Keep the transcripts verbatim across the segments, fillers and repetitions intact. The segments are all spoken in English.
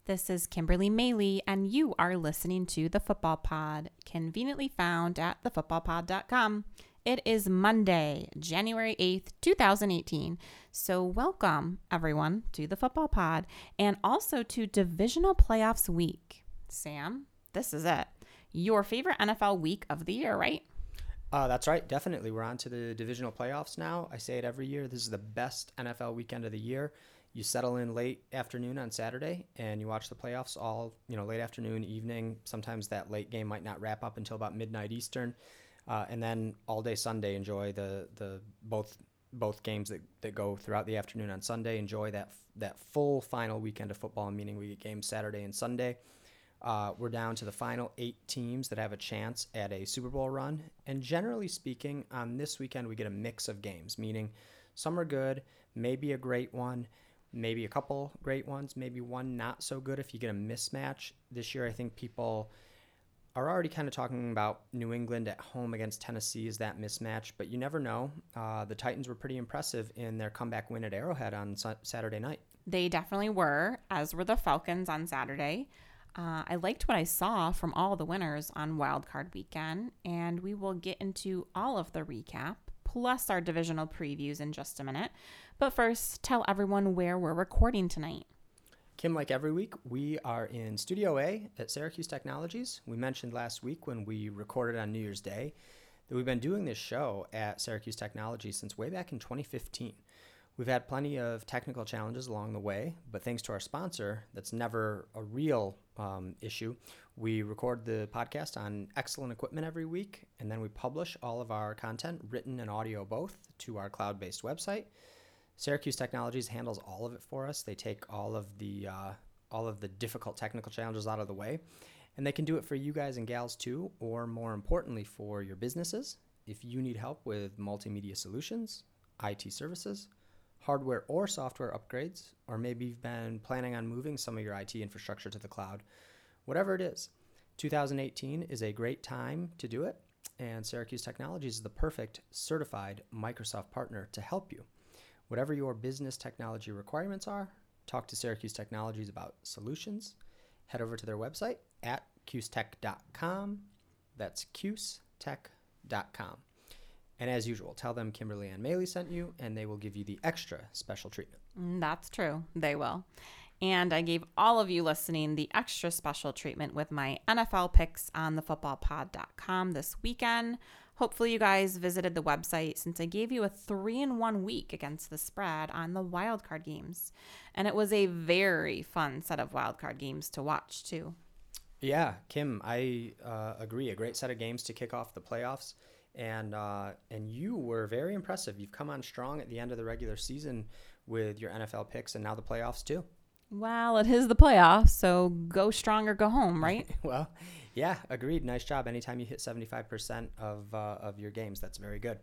This is Kimberly Maley, and you are listening to The Football Pod, conveniently found at the football pod dot com. It is Monday, January eighth, twenty eighteen. So welcome, everyone, to The Football Pod, and also to Divisional Playoffs Week. Sam, this is it. Your favorite N F L week of the year, right? Uh, that's right. Definitely. We're on to the divisional playoffs now. I say it every year. This is the best N F L weekend of the year. You settle in late afternoon on Saturday and you watch the playoffs all, you know, late afternoon, evening. Sometimes that late game might not wrap up until about midnight Eastern. Uh, and then all day Sunday, enjoy the, the both both games that, that go throughout the afternoon on Sunday. Enjoy that that full final weekend of football, meaning we get games Saturday and Sunday. Uh, we're down to the final eight teams that have a chance at a Super Bowl run. And generally speaking, on this weekend, we get a mix of games, meaning some are good, maybe a great one, maybe a couple great ones, maybe one not so good if you get a mismatch. This year, I think people are already kind of talking about New England at home against Tennessee as that mismatch, but you never know. Uh, the Titans were pretty impressive in their comeback win at Arrowhead on su- Saturday night. They definitely were, as were the Falcons on Saturday. Uh, I liked what I saw from all the winners on Wild Card Weekend, and we will get into all of the recap, plus our divisional previews in just a minute. But first, tell everyone where we're recording tonight. Kim, like every week, we are in Studio A at Syracuse Technologies. We mentioned last week when we recorded on New Year's Day that we've been doing this show at Syracuse Technologies since way back in twenty fifteen. We've had plenty of technical challenges along the way, but thanks to our sponsor, that's never a real um, issue. We record the podcast on excellent equipment every week, and then we publish all of our content, written and audio both, to our cloud-based website. Syracuse Technologies handles all of it for us. They take all of the uh, all of the difficult technical challenges out of the way, and they can do it for you guys and gals too, or more importantly, for your businesses. If you need help with multimedia solutions, I T services, hardware or software upgrades, or maybe you've been planning on moving some of your I T infrastructure to the cloud, whatever it is, two thousand eighteen is a great time to do it, and Syracuse Technologies is the perfect certified Microsoft partner to help you. Whatever your business technology requirements are, talk to Syracuse Technologies about solutions. Head over to their website at cuse tech dot com. That's cuse tech dot com. And as usual, tell them Kimberly Ann Maley sent you, and they will give you the extra special treatment. That's true. They will. And I gave all of you listening the extra special treatment with my N F L picks on the football pod dot com this weekend. Hopefully you guys visited the website since I gave you a three in one week against the spread on the wildcard games. And it was a very fun set of wildcard games to watch too. Yeah, Kim, I uh, agree. A great set of games to kick off the playoffs. And uh, and you were very impressive. You've come on strong at the end of the regular season with your N F L picks and now the playoffs too. Well, it is the playoffs, so go strong or go home, right? Well, yeah, agreed. Nice job. Anytime you hit seventy-five percent of uh, of your games, that's very good.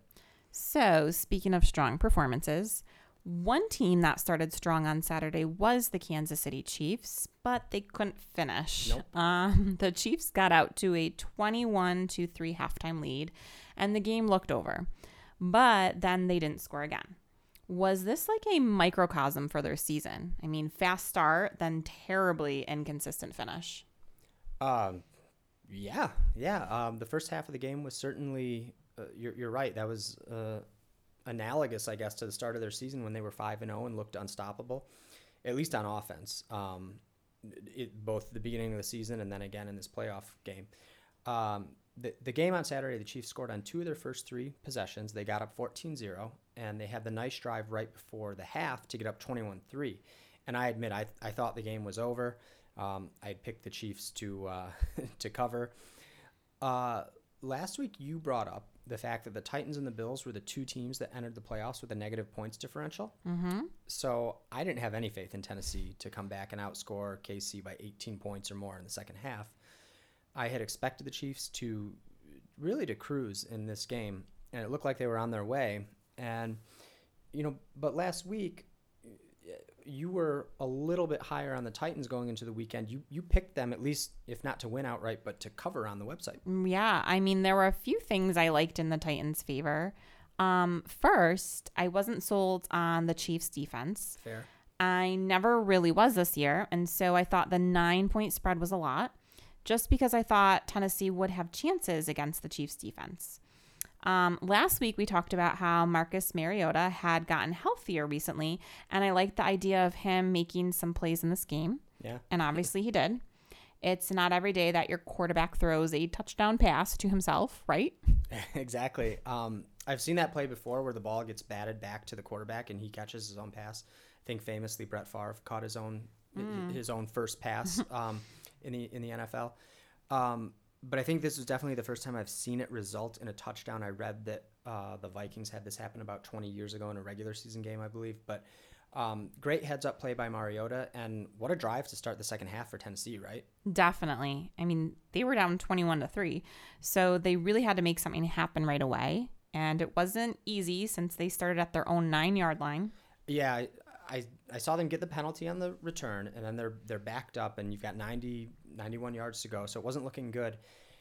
So speaking of strong performances, one team that started strong on Saturday was the Kansas City Chiefs, but they couldn't finish. Nope. Um, the Chiefs got out to a twenty-one to three halftime lead, and the game looked over. But then they didn't score again. Was this like a microcosm for their season? I mean, fast start, then terribly inconsistent finish. Um, yeah, yeah. Um, the first half of the game was certainly, uh, you're, you're right, that was uh, analogous, I guess, to the start of their season when they were five and oh and looked unstoppable, at least on offense, um, it, both the beginning of the season and then again in this playoff game. Um, the, the game on Saturday, the Chiefs scored on two of their first three possessions. They got up fourteen zero, and they had the nice drive right before the half to get up twenty-one three. And I admit, I, I thought the game was over. Um, I had picked the Chiefs to uh, to cover. Uh, last week, you brought up the fact that the Titans and the Bills were the two teams that entered the playoffs with a negative points differential. Mm-hmm. So I didn't have any faith in Tennessee to come back and outscore K C by eighteen points or more in the second half. I had expected the Chiefs to really to cruise in this game, and it looked like they were on their way. And, you know, but last week, you were a little bit higher on the Titans going into the weekend. You you picked them, at least, if not to win outright, but to cover on the website. Yeah, I mean, there were a few things I liked in the Titans' favor. Um, first, I wasn't sold on the Chiefs' defense. Fair. I never really was this year, and so I thought the nine-point spread was a lot, just because I thought Tennessee would have chances against the Chiefs' defense. Um, last week, we talked about how Marcus Mariota had gotten healthier recently, and I liked the idea of him making some plays in this game. Yeah. And obviously he did. It's not every day that your quarterback throws a touchdown pass to himself, right? Exactly. Um, I've seen that play before where the ball gets batted back to the quarterback and he catches his own pass. I think famously Brett Favre caught his own mm. his own first pass um, in the in the N F L. Um, but I think this was definitely the first time I've seen it result in a touchdown. I read that uh, the Vikings had this happen about twenty years ago in a regular season game, I believe. But um, great heads-up play by Mariota, and what a drive to start the second half for Tennessee, right? Definitely. I mean, they were down twenty-one to three, so they really had to make something happen right away. And it wasn't easy since they started at their own nine-yard line. Yeah, I, I I saw them get the penalty on the return, and then they're they're backed up, and you've got ninety, ninety-one yards to go, so it wasn't looking good.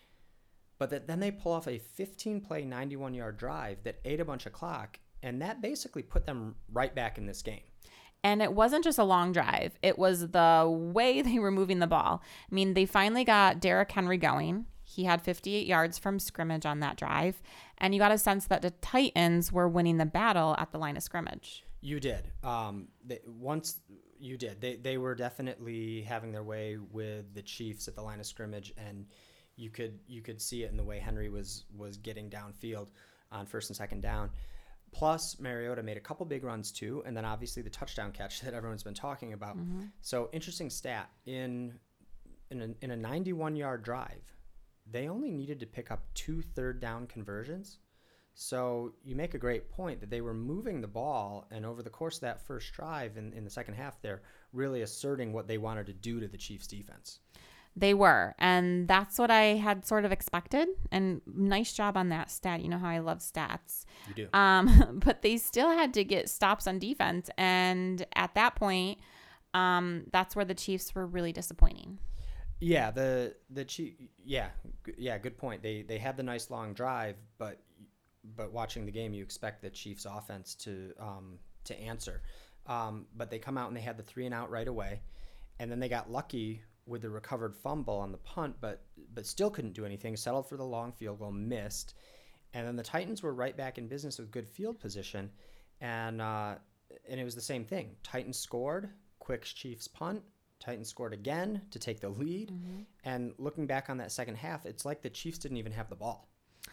But that, then they pull off a fifteen-play, ninety-one-yard drive that ate a bunch of clock, and that basically put them right back in this game. And it wasn't just a long drive. It was the way they were moving the ball. I mean, they finally got Derrick Henry going. He had fifty-eight yards from scrimmage on that drive. And you got a sense that the Titans were winning the battle at the line of scrimmage. You did. Um, they, once you did. They they were definitely having their way with the Chiefs at the line of scrimmage, and you could you could see it in the way Henry was was getting downfield on first and second down. Plus, Mariota made a couple big runs too, and then obviously the touchdown catch that everyone's been talking about. Mm-hmm. So interesting stat, in in a, in a ninety-one-yard drive, they only needed to pick up two third down conversions. So you make a great point that they were moving the ball, and over the course of that first drive in, in the second half, they're really asserting what they wanted to do to the Chiefs defense. They were, and that's what I had sort of expected, and nice job on that stat. You know how I love stats. You do. Um, but they still had to get stops on defense, and at that point, um, that's where the Chiefs were really disappointing. Yeah, the the Chief, yeah, yeah, good point. They they had the nice long drive, but but watching the game, you expect the Chiefs offense to um, to answer. Um, but they come out and they had the three and out right away, and then they got lucky with the recovered fumble on the punt, but but still couldn't do anything. Settled for the long field goal, missed, and then the Titans were right back in business with good field position, and uh, and it was the same thing. Titans scored, quick Chiefs punt. Titans scored again to take the lead, mm-hmm. and looking back on that second half, it's like the Chiefs didn't even have the ball.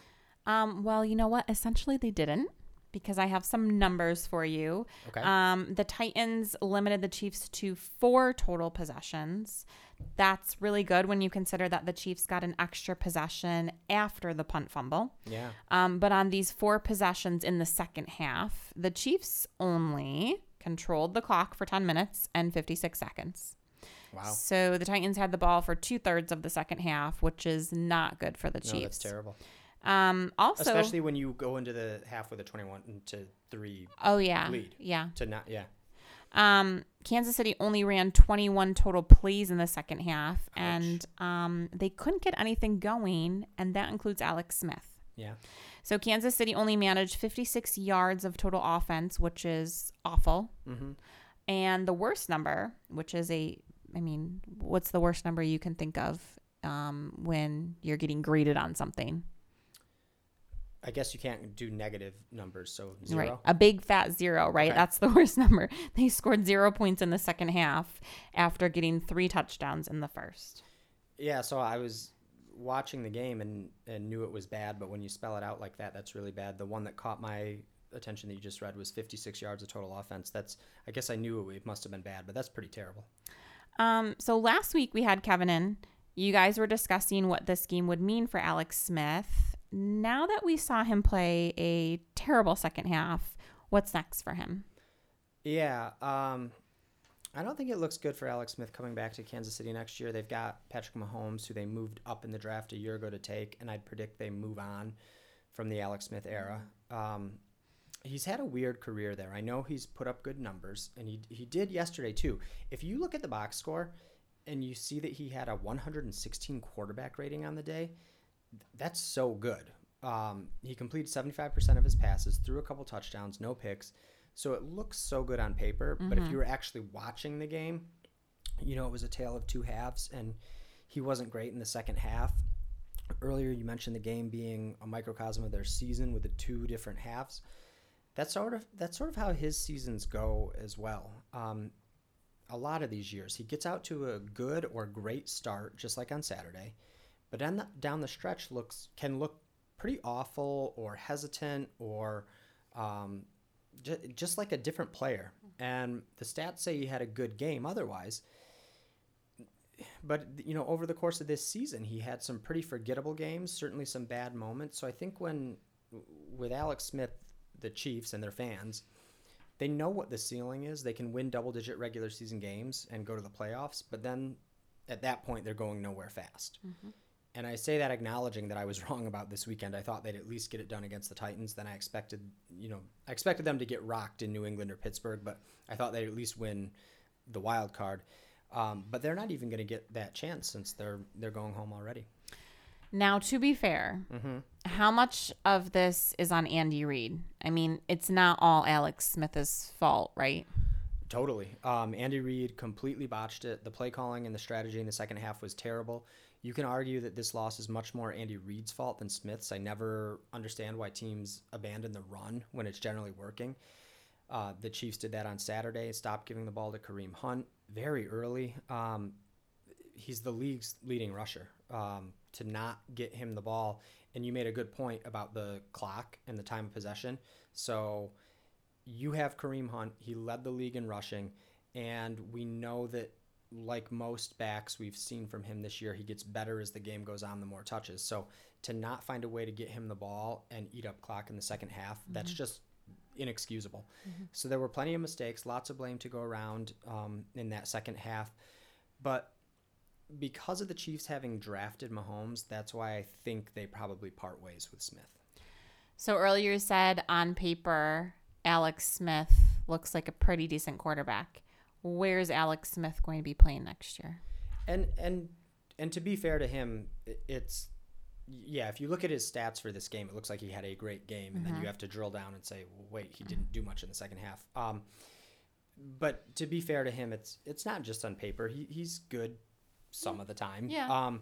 Um, well, you know what? Essentially, they didn't, because I have some numbers for you. Okay. Um, the Titans limited the Chiefs to four total possessions. That's really good when you consider that the Chiefs got an extra possession after the punt fumble. Yeah. Um, but on these four possessions in the second half, the Chiefs only controlled the clock for ten minutes and fifty-six seconds. Wow. So the Titans had the ball for two thirds of the second half, which is not good for the Chiefs. No, that's terrible. Um, also, especially when you go into the half with a twenty-one to three oh yeah, lead. Yeah. To not, yeah. Um, Kansas City only ran twenty-one total plays in the second half, Ouch. and um, they couldn't get anything going, and that includes Alex Smith. Yeah. So Kansas City only managed fifty-six yards of total offense, which is awful. Mm-hmm. And the worst number, which is a, I mean, what's the worst number you can think of um, when you're getting graded on something? I guess you can't do negative numbers, so zero. Right. A big fat zero, right? Okay. That's the worst number. They scored zero points in the second half after getting three touchdowns in the first. Yeah, so I was watching the game and, and knew it was bad, but when you spell it out like that, that's really bad. The one that caught my attention that you just read was fifty-six yards of total offense. That's, I guess I knew it must have been bad, but that's pretty terrible. Um. So last week we had Kevin in. You guys were discussing what this game would mean for Alex Smith. Now that we saw him play a terrible second half, what's next for him? Yeah, um, I don't think it looks good for Alex Smith coming back to Kansas City next year. They've got Patrick Mahomes, who they moved up in the draft a year ago to take, and I'd predict they move on from the Alex Smith era. Um, he's had a weird career there. I know he's put up good numbers, and he he did yesterday too. If you look at the box score and you see that he had a one hundred sixteen quarterback rating on the day, that's so good. Um, he completed seventy-five percent of his passes, threw a couple touchdowns, no picks. So it looks so good on paper, mm-hmm. but if you were actually watching the game, you know, it was a tale of two halves, and he wasn't great in the second half. Earlier, you mentioned the game being a microcosm of their season with the two different halves. That's sort of that's sort of how his seasons go as well. Um, a lot of these years, he gets out to a good or great start, just like on Saturday, but then the, down the stretch looks can look pretty awful or hesitant or um, j- just like a different player. And the stats say he had a good game otherwise. But, you know, over the course of this season, he had some pretty forgettable games, certainly some bad moments. So I think when, with Alex Smith, the Chiefs and their fans, they know what the ceiling is. They can win double-digit regular season games and go to the playoffs. But then at that point, they're going nowhere fast. Mm-hmm. And I say that acknowledging that I was wrong about this weekend. I thought they'd at least get it done against the Titans. Then I expected, you know, I expected them to get rocked in New England or Pittsburgh, but I thought they'd at least win the wild card. Um, but they're not even going to get that chance since they're they're going home already. Now, to be fair, mm-hmm. how much of this is on Andy Reid? I mean, it's not all Alex Smith's fault, right? Totally. Um, Andy Reid completely botched it. The play calling and the strategy in the second half was terrible. You can argue that this loss is much more Andy Reid's fault than Smith's. I never understand why teams abandon the run when it's generally working. Uh, the Chiefs did that on Saturday, stopped giving the ball to Kareem Hunt very early. Um, he's the league's leading rusher. Um, to not get him the ball, and you made a good point about the clock and the time of possession. So you have Kareem Hunt. He led the league in rushing, and we know that like most backs we've seen from him this year, he gets better as the game goes on, the more touches. So to not find a way to get him the ball and eat up clock in the second half, mm-hmm. that's just inexcusable. Mm-hmm. So there were plenty of mistakes, lots of blame to go around um, in that second half. But because of the Chiefs having drafted Mahomes, that's why I think they probably part ways with Smith. So earlier you said on paper, Alex Smith looks like a pretty decent quarterback. Where's Alex Smith going to be playing next year? And and and to be fair to him, it's yeah, if you look at his stats for this game, it looks like he had a great game, and mm-hmm. then you have to drill down and say, well, wait, he didn't do much in the second half. Um, but to be fair to him, it's it's not just on paper. He he's good some of the time. Yeah. Um,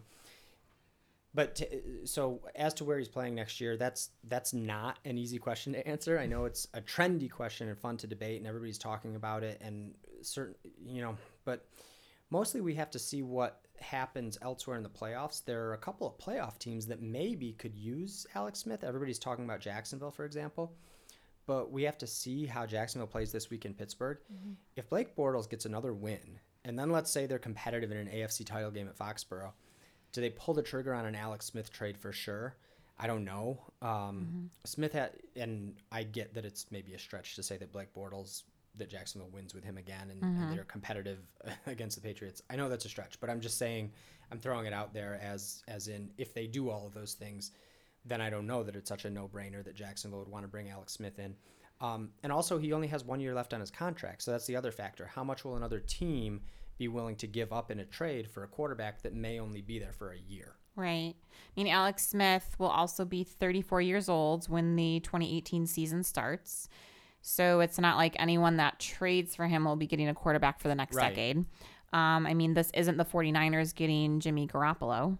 but to, so as to where he's playing next year, that's that's not an easy question to answer. I know it's a trendy question and fun to debate, and everybody's talking about it, and certain, you know, but mostly we have to see what happens elsewhere in the playoffs. There are a couple of playoff teams that maybe could use Alex Smith. Everybody's talking about Jacksonville, for example, but we have to see how Jacksonville plays this week in Pittsburgh. Mm-hmm. If Blake Bortles gets another win, and then let's say they're competitive in an A F C title game at Foxborough, do they pull the trigger on an Alex Smith trade for sure? I don't know. Um, mm-hmm. Smith had, and I get that it's maybe a stretch to say that Blake Bortles, that Jacksonville wins with him again and, mm-hmm. and they're competitive against the Patriots. I know that's a stretch, but I'm just saying, I'm throwing it out there as as in if they do all of those things, then I don't know that it's such a no-brainer that Jacksonville would want to bring Alex Smith in. Um, and also, he only has one year left on his contract, so that's the other factor. How much will another team be willing to give up in a trade for a quarterback that may only be there for a year? Right. I mean, Alex Smith will also be thirty-four years old when the twenty eighteen season starts. So it's not like anyone that trades for him will be getting a quarterback for the next right. decade. Um, I mean, this isn't the 49ers getting Jimmy Garoppolo.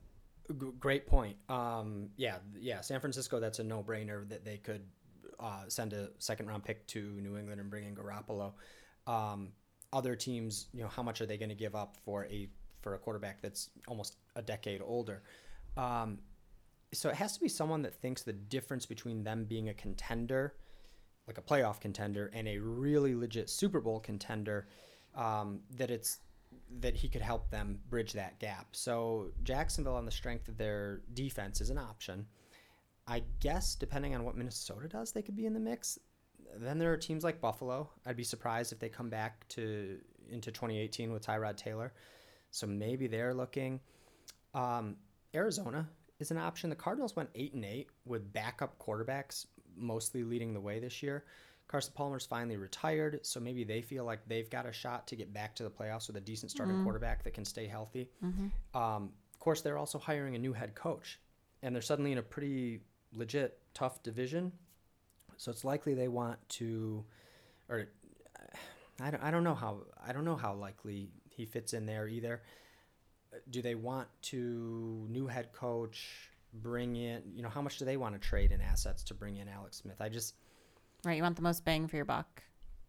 G- great point. Um, yeah, yeah, San Francisco, that's a no-brainer that they could uh, send a second-round pick to New England and bring in Garoppolo. Um, other teams, you know, how much are they going to give up for a for a quarterback that's almost a decade older? Um, so it has to be someone that thinks the difference between them being a contender, like a playoff contender, and a really legit Super Bowl contender, um, that it's that he could help them bridge that gap. So Jacksonville, on the strength of their defense, is an option. I guess depending on what Minnesota does, they could be in the mix. Then there are teams like Buffalo. I'd be surprised if they come back to into twenty eighteen with Tyrod Taylor. So maybe they're looking. Um, Arizona is an option. The Cardinals went eight and eight with backup quarterbacks mostly leading the way this year. Carson Palmer's finally retired, so maybe they feel like they've got a shot to get back to the playoffs with a decent starting mm-hmm. quarterback that can stay healthy. Mm-hmm. Um, of course, they're also hiring a new head coach, and they're suddenly in a pretty legit tough division. So it's likely they want to or I don't, I don't know how I don't know how likely he fits in there either. Do they want to new head coach bring in? You know, how much do they want to trade in assets to bring in Alex Smith? I just right. You want the most bang for your buck.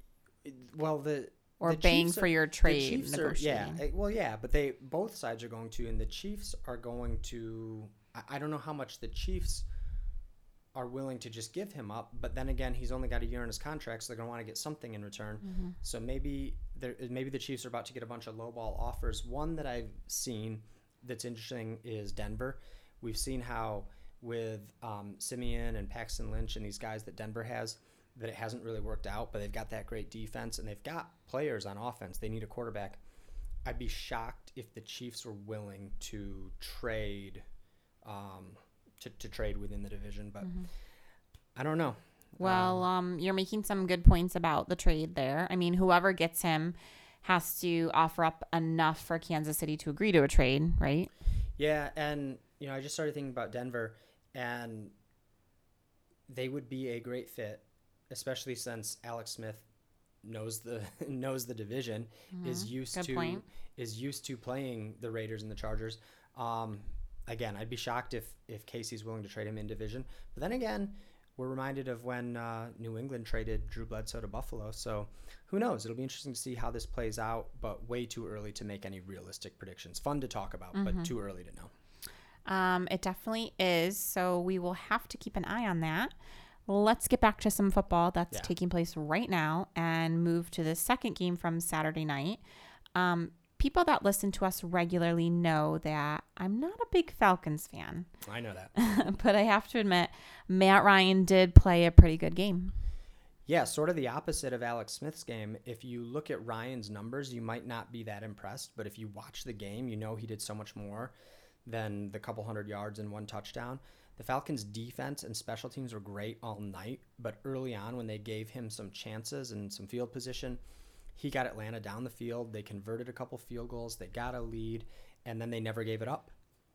Well, the or the bang Chiefs for are, your trade. The Chiefs are, yeah, well, yeah, but they both sides are going to, and the Chiefs are going to. I, I don't know how much the Chiefs are willing to just give him up, but then again, he's only got a year in his contract, so they're going to want to get something in return. Mm-hmm. So maybe there, maybe the Chiefs are about to get a bunch of lowball offers. One that I've seen that's interesting is Denver. We've seen how with um, Simeon and Paxton Lynch and these guys that Denver has, that it hasn't really worked out, but they've got that great defense and they've got players on offense. They need a quarterback. I'd be shocked if the Chiefs were willing to trade um, to, to trade within the division, but mm-hmm. I don't know. Well, um, um, you're making some good points about the trade there. I mean, whoever gets him has to offer up enough for Kansas City to agree to a trade, right? Yeah, and you know, I just started thinking about Denver, and they would be a great fit, especially since Alex Smith knows the knows the division, mm-hmm. is used Good to point. is used to playing the Raiders and the Chargers. Um, again, I'd be shocked if if Casey's willing to trade him in division. But then again, we're reminded of when uh, New England traded Drew Bledsoe to Buffalo. So who knows? It'll be interesting to see how this plays out, but way too early to make any realistic predictions. Fun to talk about, mm-hmm. but too early to know. Um, it definitely is. So we will have to keep an eye on that. Let's get back to some football that's yeah. taking place right now and move to the second game from Saturday night. Um, people that listen to us regularly know that I'm not a big Falcons fan. I know that. But I have to admit, Matt Ryan did play a pretty good game. Yeah, sort of the opposite of Alex Smith's game. If you look at Ryan's numbers, you might not be that impressed. But if you watch the game, you know he did so much more than the couple hundred yards and one touchdown. The Falcons' defense and special teams were great all night, but early on when they gave him some chances and some field position, he got Atlanta down the field. They converted a couple field goals. They got a lead, and then they never gave it up.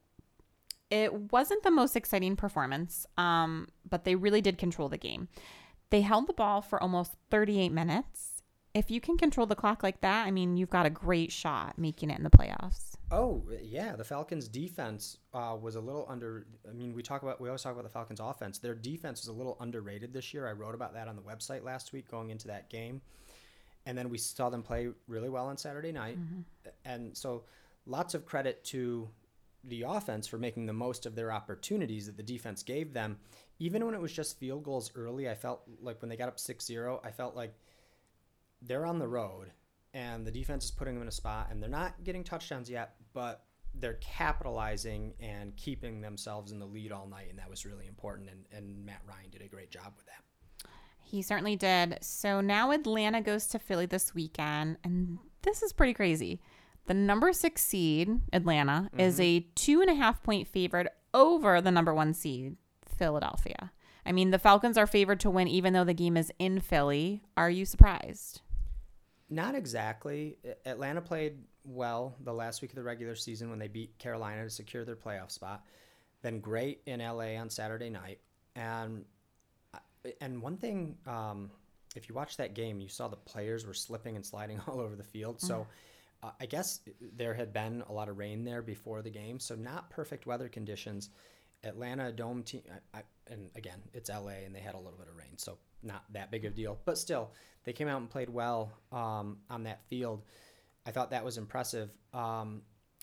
It wasn't the most exciting performance, um, but they really did control the game. They held the ball for almost thirty-eight minutes. If you can control the clock like that, I mean, you've got a great shot making it in the playoffs. Oh, yeah. The Falcons' defense uh, was a little under. I mean, we talk about we always talk about the Falcons' offense. Their defense was a little underrated this year. I wrote about that on the website last week going into that game. And then we saw them play really well on Saturday night. Mm-hmm. And so lots of credit to the offense for making the most of their opportunities that the defense gave them. Even when it was just field goals early, I felt like when they got up six zero, I felt like they're on the road and the defense is putting them in a spot and they're not getting touchdowns yet, but they're capitalizing and keeping themselves in the lead all night. And that was really important. And, and Matt Ryan did a great job with that. He certainly did. So now Atlanta goes to Philly this weekend, and this is pretty crazy. The number six seed, Atlanta, mm-hmm. is a two and a half point favorite over the number one seed, Philadelphia. I mean, the Falcons are favored to win even though the game is in Philly. Are you surprised? Not exactly. Atlanta played well the last week of the regular season when they beat Carolina to secure their playoff spot. Then great in L A on Saturday night. And And one thing, um, if you watch that game, you saw the players were slipping and sliding all over the field. So uh, I guess there had been a lot of rain there before the game. So not perfect weather conditions. Atlanta Dome team, I, I, and again, it's L A and they had a little bit of rain. So not that big of a deal. But still, they came out and played well um, on that field. I thought that was impressive. Um,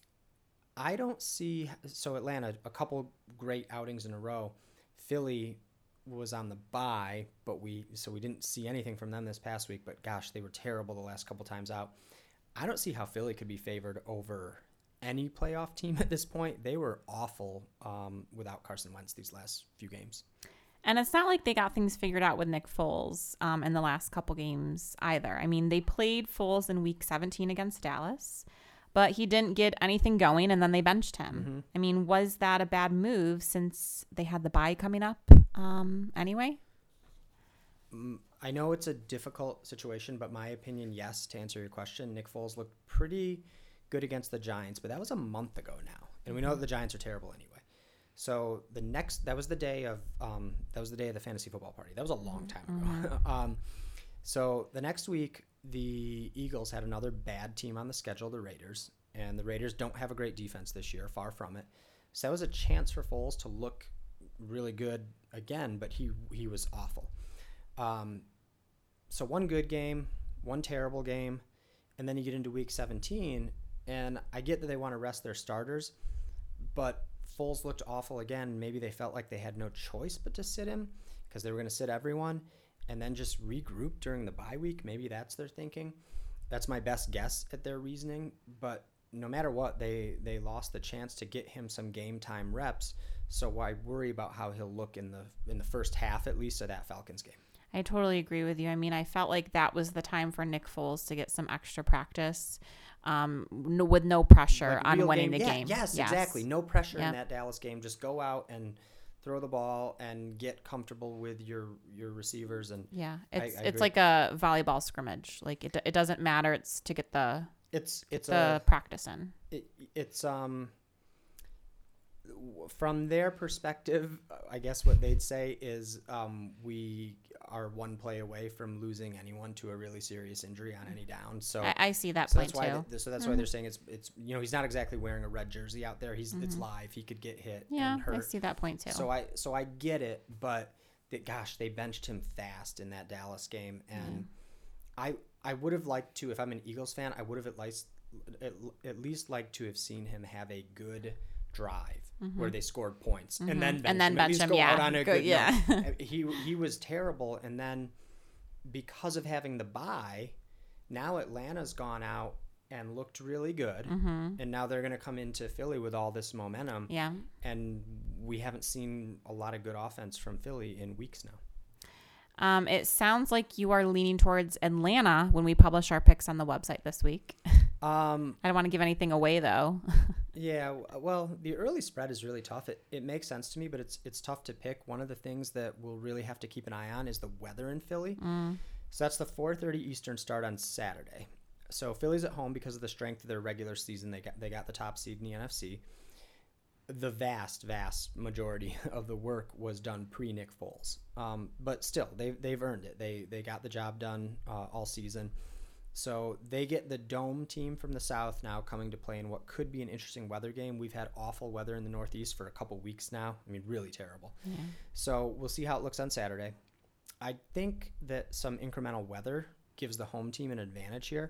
I don't see, so Atlanta, a couple great outings in a row. Philly was on the bye, but we so we didn't see anything from them this past week, but gosh, they were terrible the last couple times out. I don't see how Philly could be favored over any playoff team at this point. They were awful um, without Carson Wentz these last few games. And it's not like they got things figured out with Nick Foles um, in the last couple games either. I mean, they played Foles in week seventeen against Dallas, but he didn't get anything going, and then they benched him. Mm-hmm. I mean, was that a bad move since they had the bye coming up um, anyway? I know it's a difficult situation, but my opinion, yes, to answer your question, Nick Foles looked pretty good against the Giants, but that was a month ago now, and we know that the Giants are terrible anyway. So the next, that was the day of, um, that was the day of the fantasy football party. That was a long time ago. Mm-hmm. um, So the next week, the Eagles had another bad team on the schedule, the Raiders. And the Raiders don't have a great defense this year, far from it. So that was a chance for Foles to look really good again, but he he was awful. Um, so one good game, one terrible game, and then you get into week seventeen, and I get that they want to rest their starters, but Foles looked awful again. Maybe they felt like they had no choice but to sit him because they were going to sit everyone and then just regroup during the bye week. Maybe that's their thinking. That's my best guess at their reasoning, but no matter what, they, they lost the chance to get him some game time reps. So why worry about how he'll look in the in the first half, at least, of that Falcons game? I totally agree with you. I mean, I felt like that was the time for Nick Foles to get some extra practice um, no, with no pressure Like on winning game. the Yeah, game. Yes, yes, exactly. No pressure yep. in that Dallas game. Just go out and throw the ball and get comfortable with your, your receivers. And yeah, it's I, I it's agree. like a volleyball scrimmage. Like it it doesn't matter. It's to get the it's it's the a, practice in. It, it's um from their perspective, I guess what they'd say is um, we are one play away from losing anyone to a really serious injury on any down. So I, I see that so point that's why too. They, so that's mm-hmm. why they're saying it's it's you know he's not exactly wearing a red jersey out there. He's mm-hmm. it's live. He could get hit yeah, and hurt. I see that point too. So I so I get it, but that gosh, they benched him fast in that Dallas game, and mm. I I would have liked to, if I'm an Eagles fan, I would have at least at, at least liked to have seen him have a good drive mm-hmm. where they scored points mm-hmm. and then bench and then him. bench him. Go yeah, out on a Go, good yeah. he he was terrible, and then because of having the bye, now Atlanta's gone out and looked really good, mm-hmm. and now they're going to come into Philly with all this momentum. Yeah, and we haven't seen a lot of good offense from Philly in weeks now. Um, it sounds like you are leaning towards Atlanta when we publish our picks on the website this week. Um, I don't want to give anything away, though. yeah, well, the early spread is really tough. It it makes sense to me, but it's it's tough to pick. One of the things that we'll really have to keep an eye on is the weather in Philly. Mm. So that's the four thirty Eastern start on Saturday. So Philly's at home because of the strength of their regular season. They got they got the top seed in the N F C. The vast, vast majority of the work was done pre-Nick Foles. Um, but still, they've, they've earned it. They they got the job done uh, all season. So they get the Dome team from the South now coming to play in what could be an interesting weather game. We've had awful weather in the Northeast for a couple weeks now. I mean, really terrible. Yeah. So we'll see how it looks on Saturday. I think that some incremental weather gives the home team an advantage here.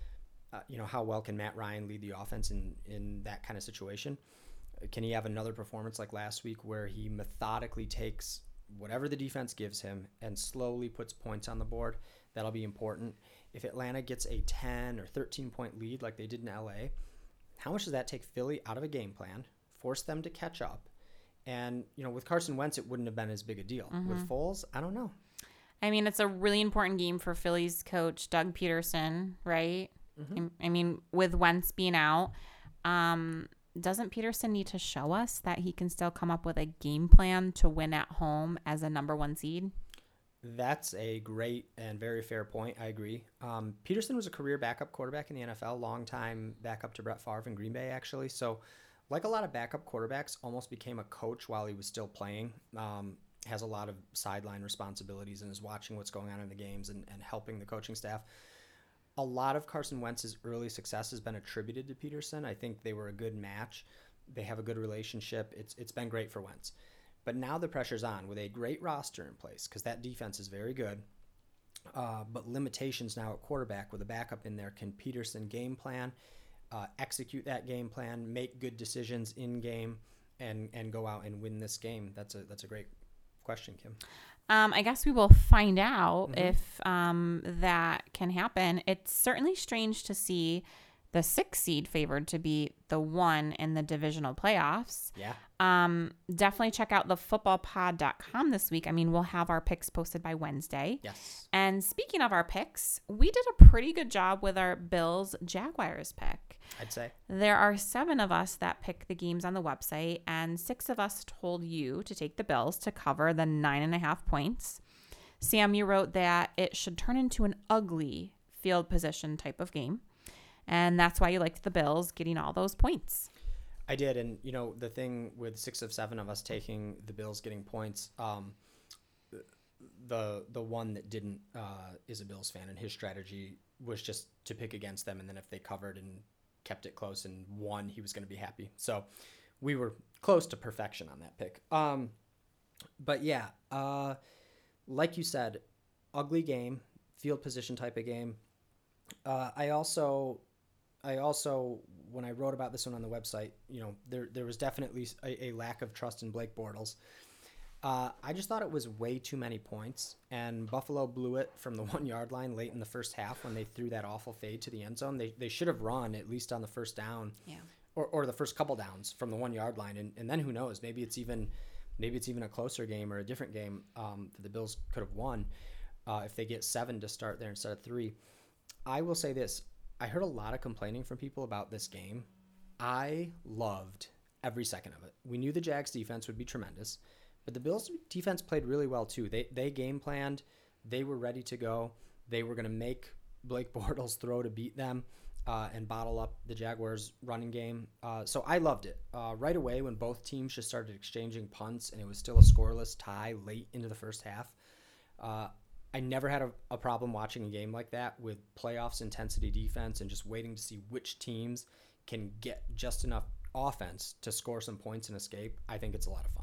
Uh, you know, how well can Matt Ryan lead the offense in, in that kind of situation? Can he have another performance like last week where he methodically takes whatever the defense gives him and slowly puts points on the board? That'll be important. If Atlanta gets a ten or thirteen point lead like they did in L A, how much does that take Philly out of a game plan, force them to catch up? And, you know, with Carson Wentz, it wouldn't have been as big a deal. Mm-hmm. With Foles, I don't know. I mean, it's a really important game for Philly's coach, Doug Peterson, right? Mm-hmm. I mean, with Wentz being out, um, doesn't Peterson need to show us that he can still come up with a game plan to win at home as a number one seed? That's a great and very fair point. I agree. Um, Peterson was a career backup quarterback in the N F L, long-time backup to Brett Favre in Green Bay, actually. So, like a lot of backup quarterbacks, almost became a coach while he was still playing. Um, has a lot of sideline responsibilities and is watching what's going on in the games and, and helping the coaching staff. A lot of Carson Wentz's early success has been attributed to Peterson. I think they were a good match. They have a good relationship. It's It's been great for Wentz. But now the pressure's on with a great roster in place because that defense is very good. Uh, but limitations now at quarterback with a backup in there. Can Peterson game plan, uh, execute that game plan, make good decisions in game, and and go out and win this game? That's a that's a great question, Kim. Um, I guess we will find out mm-hmm. if um, that can happen. It's certainly strange to see the six seed favored to be the one in the divisional playoffs. Yeah. Um, definitely check out the football pod dot com this week. I mean, we'll have our picks posted by Wednesday. Yes. And speaking of our picks, we did a pretty good job with our Bills Jaguars pick. I'd say. There are seven of us that pick the games on the website, and six of us told you to take the Bills to cover the nine and a half points. Sam, you wrote that it should turn into an ugly field position type of game. And that's why you liked the Bills getting all those points. I did. And, you know, the thing with six of seven of us taking the Bills getting points, um, the the one that didn't uh, is a Bills fan, and his strategy was just to pick against them, and then if they covered and kept it close and won, he was going to be happy. So we were close to perfection on that pick. Um, but yeah, uh, like you said, ugly game, field position type of game. Uh, I also, I also, when I wrote about this one on the website, you know, there there was definitely a, a lack of trust in Blake Bortles. Uh, I just thought it was way too many points, and Buffalo blew it from the one-yard line late in the first half when they threw that awful fade to the end zone. They they should have run at least on the first down, yeah, or, or the first couple downs from the one-yard line, and, and then who knows? Maybe it's even maybe it's even a closer game or a different game um, that the Bills could have won uh, if they get seven to start there instead of three. I will say this: I heard a lot of complaining from people about this game. I loved every second of it. We knew the Jags defense would be tremendous. But the Bills' defense played really well, too. They they game planned. They were ready to go. They were going to make Blake Bortles throw to beat them uh, and bottle up the Jaguars' running game. Uh, so I loved it. Uh, right away, when both teams just started exchanging punts and it was still a scoreless tie late into the first half, uh, I never had a, a problem watching a game like that with playoffs intensity defense and just waiting to see which teams can get just enough offense to score some points and escape. I think it's a lot of fun.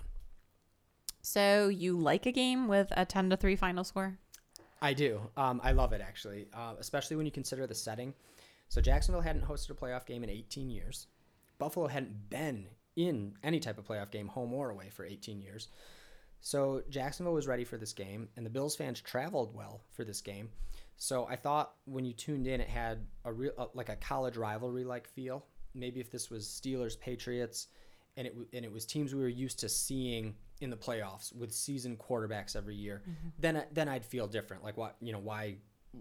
So you like a game with a ten to three final score? I do. Um, I love it, actually, uh, especially when you consider the setting. So Jacksonville hadn't hosted a playoff game in eighteen years. Buffalo hadn't been in any type of playoff game, home or away, for eighteen years. So Jacksonville was ready for this game, and the Bills fans traveled well for this game. So I thought when you tuned in, it had a real uh, like a college rivalry-like feel. Maybe if this was Steelers, Patriots, and it and it was teams we were used to seeing in the playoffs with seasoned quarterbacks every year, mm-hmm. then then I'd feel different. Like what you know why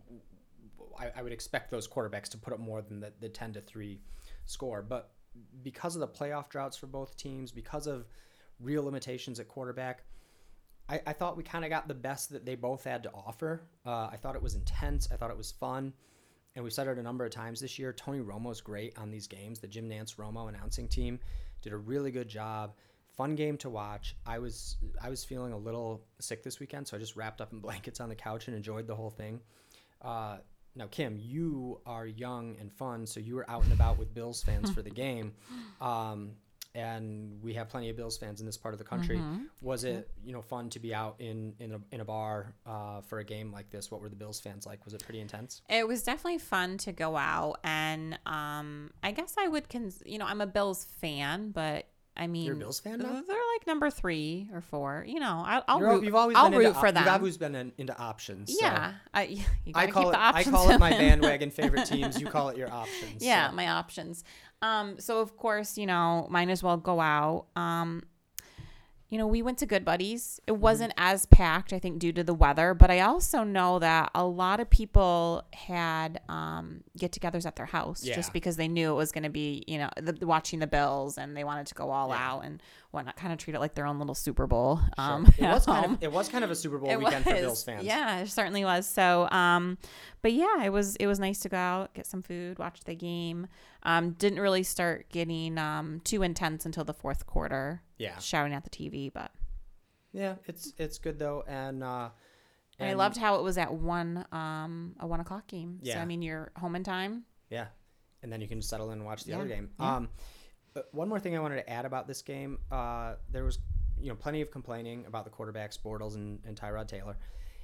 I, I would expect those quarterbacks to put up more than the, the ten to three score. But because of the playoff droughts for both teams, because of real limitations at quarterback, I, I thought we kind of got the best that they both had to offer. Uh, I thought it was intense. I thought it was fun. And we've said it a number of times this year. Tony Romo's great on these games. The Jim Nantz Romo announcing team did a really good job. Fun game to watch. I was I was feeling a little sick this weekend, so I just wrapped up in blankets on the couch and enjoyed the whole thing. Uh, now, Kim, you are young and fun, so you were out and about with Bills fans for the game, um, and we have plenty of Bills fans in this part of the country. Mm-hmm. Was it you know fun to be out in in a, in a bar uh, for a game like this? What were the Bills fans like? Was it pretty intense? It was definitely fun to go out, and um, I guess I would cons- you know I'm a Bills fan, but I mean, you're a Bills fan now? They're like number three or four. You know, I, I'll You're, root. You've always I'll been root into, for them. You've always been in, into options. Yeah, so. I, you I gotta call keep it. the options. I call it my in. bandwagon favorite teams. You call it your options. Yeah, so. my options. Um, so of course, you know, might as well go out. Um, you know, we went to Good Buddies. It wasn't mm-hmm. as packed, I think, due to the weather. But I also know that a lot of people had um, get-togethers at their house yeah. just because they knew it was going to be, you know, the, watching the Bills, and they wanted to go all yeah. out and whatnot, kind of treat it like their own little Super Bowl. Um, sure. It was kind of it was kind of a Super Bowl it weekend was. for Bills fans. Yeah, it certainly was. So, um, but yeah, it was it was nice to go out, get some food, watch the game. Um, didn't really start getting um, too intense until the fourth quarter. Yeah, shouting at the T V, but yeah, it's it's good though, and uh, and, and I loved how it was at one um a one o'clock game. Yeah, so I mean you're home in time. Yeah, and then you can settle in and watch the yeah. other game. Yeah. Um, one more thing I wanted to add about this game, uh, there was you know plenty of complaining about the quarterbacks Bortles and, and Tyrod Taylor.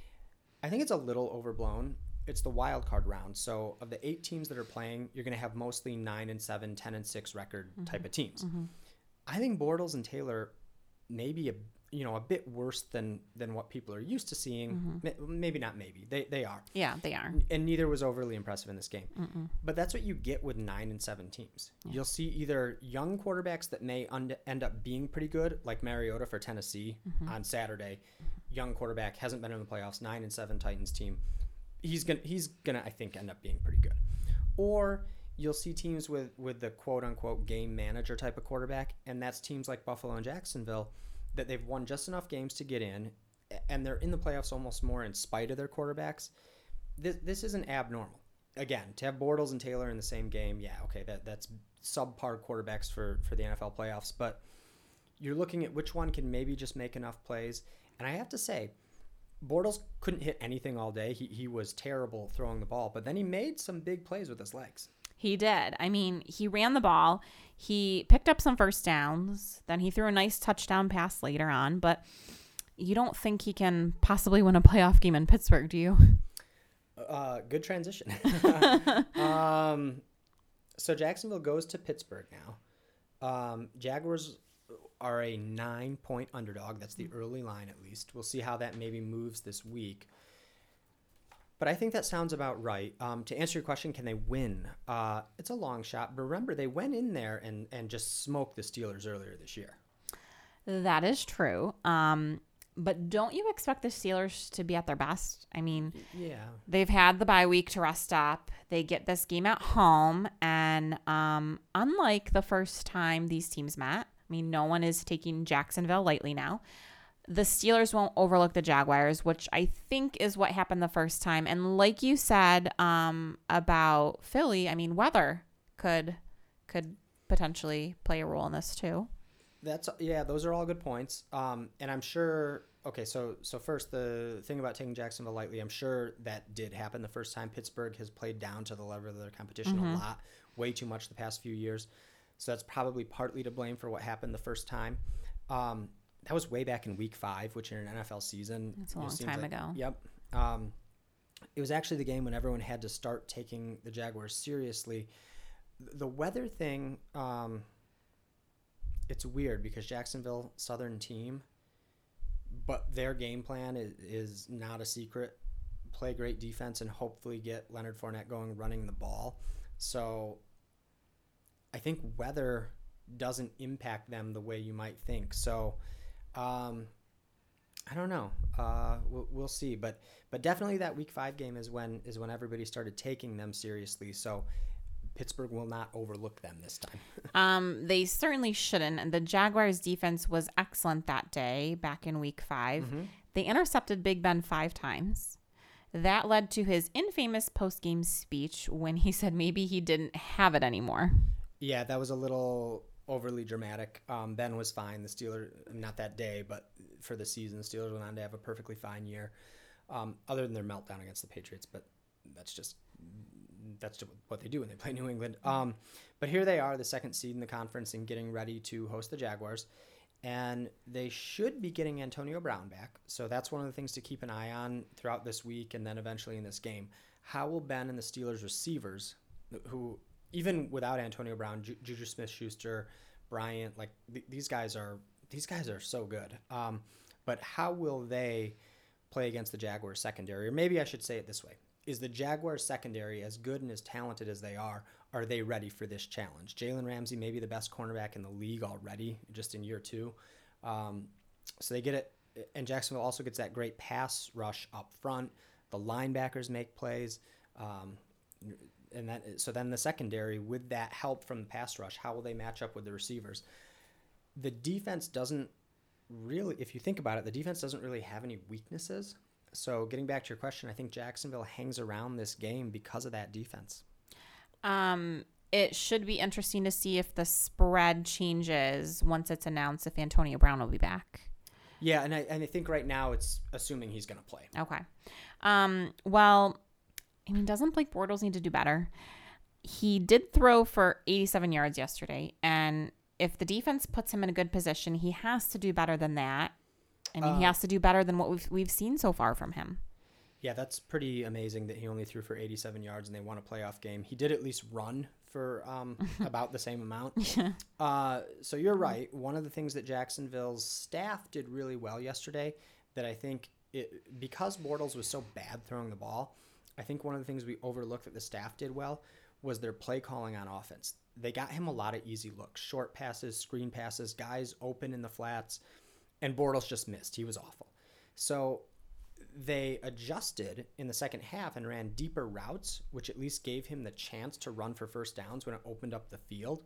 I think it's a little overblown. It's the wild card round. So of the eight teams that are playing, you're going to have mostly nine and seven, ten and six record mm-hmm. type of teams. Mm-hmm. I think Bortles and Taylor may be a you know a bit worse than than what people are used to seeing. Mm-hmm. Maybe not. Maybe they they are. Yeah, they are. And neither was overly impressive in this game. Mm-mm. But that's what you get with nine and seven teams. Yeah. You'll see either young quarterbacks that may un- end up being pretty good, like Mariota for Tennessee mm-hmm. on Saturday. Young quarterback, hasn't been in the playoffs. Nine and seven Titans team. He's gonna he's gonna I think end up being pretty good. Or you'll see teams with with the quote unquote game manager type of quarterback, and that's teams like Buffalo and Jacksonville that they've won just enough games to get in, and they're in the playoffs almost more in spite of their quarterbacks. This this isn't abnormal. Again, to have Bortles and Taylor in the same game, yeah, okay, that that's subpar quarterbacks for for the N F L playoffs, but you're looking at which one can maybe just make enough plays. And I have to say, Bortles couldn't hit anything all day. He he was terrible throwing the ball, but then he made some big plays with his legs. He did. I mean, he ran the ball. He picked up some first downs. Then he threw a nice touchdown pass later on. But you don't think he can possibly win a playoff game in Pittsburgh, do you? Uh, good transition. um, so Jacksonville goes to Pittsburgh now. Um, Jaguars are a nine-point underdog. That's the early line, at least. We'll see how that maybe moves this week. But I think that sounds about right. Um, to answer your question, can they win? Uh, it's a long shot. But remember, they went in there and, and just smoked the Steelers earlier this year. That is true. Um, but don't you expect the Steelers to be at their best? I mean, yeah, they've had the bye week to rest up. They get this game at home. And um, unlike the first time these teams met, I mean, no one is taking Jacksonville lightly now. The Steelers won't overlook the Jaguars, which I think is what happened the first time. And like you said um, about Philly, I mean, weather could could potentially play a role in this too. That's yeah, those are all good points. Um, and I'm sure. Okay, so so first the thing about taking Jacksonville lightly, I'm sure that did happen the first time. Pittsburgh has played down to the level of their competition mm-hmm. a lot, way too much the past few years. So that's probably partly to blame for what happened the first time. Um, That was way back in week five, which in an N F L season. That's a long time like, ago. Yep. Um, it was actually the game when everyone had to start taking the Jaguars seriously. The weather thing, um, it's weird because Jacksonville, Southern team, but their game plan is, is not a secret. Play great defense and hopefully get Leonard Fournette going running the ball. So I think weather doesn't impact them the way you might think. So Um, I don't know. Uh, we'll, we'll see, but but definitely that week five game is when is when everybody started taking them seriously. So Pittsburgh will not overlook them this time. um, they certainly shouldn't. And the Jaguars' defense was excellent that day back in week five. Mm-hmm. They intercepted Big Ben five times. That led to his infamous post-game speech when he said maybe he didn't have it anymore. Yeah, that was a little overly dramatic. Um, Ben was fine. The Steelers, not that day, but for the season, the Steelers went on to have a perfectly fine year, um, other than their meltdown against the Patriots. But that's just that's just what they do when they play New England. Um, but here they are, the second seed in the conference, and getting ready to host the Jaguars. And they should be getting Antonio Brown back. So that's one of the things to keep an eye on throughout this week and then eventually in this game. How will Ben and the Steelers receivers, who even without Antonio Brown, Ju- Juju Smith-Schuster, Bryant, like th- these guys are these guys are so good. Um, but how will they play against the Jaguars secondary? Or maybe I should say it this way. Is the Jaguars secondary, as good and as talented as they are, are they ready for this challenge? Jalen Ramsey may be the best cornerback in the league already, just in year two. Um, so they get it. And Jacksonville also gets that great pass rush up front. The linebackers make plays. Um, and that, so then the secondary, with that help from the pass rush, how will they match up with the receivers? The defense doesn't really, if you think about it, the defense doesn't really have any weaknesses. So getting back to your question, I think Jacksonville hangs around this game because of that defense. Um, it should be interesting to see if the spread changes once it's announced if Antonio Brown will be back. Yeah, and I and I think right now it's assuming he's going to play. Okay. Um, well, I mean, doesn't Blake Bortles need to do better? He did throw for eighty-seven yards yesterday, and if the defense puts him in a good position, he has to do better than that. I mean, uh, he has to do better than what we've we've seen so far from him. Yeah, that's pretty amazing that he only threw for eighty-seven yards and they won a playoff game. He did at least run for um, about the same amount. Yeah. Uh, so you're right. One of the things that Jacksonville's staff did really well yesterday that I think, it, because Bortles was so bad throwing the ball, I think one of the things we overlooked that the staff did well was their play calling on offense. They got him a lot of easy looks, short passes, screen passes, guys open in the flats, and Bortles just missed. He was awful. So they adjusted in the second half and ran deeper routes, which at least gave him the chance to run for first downs when it opened up the field.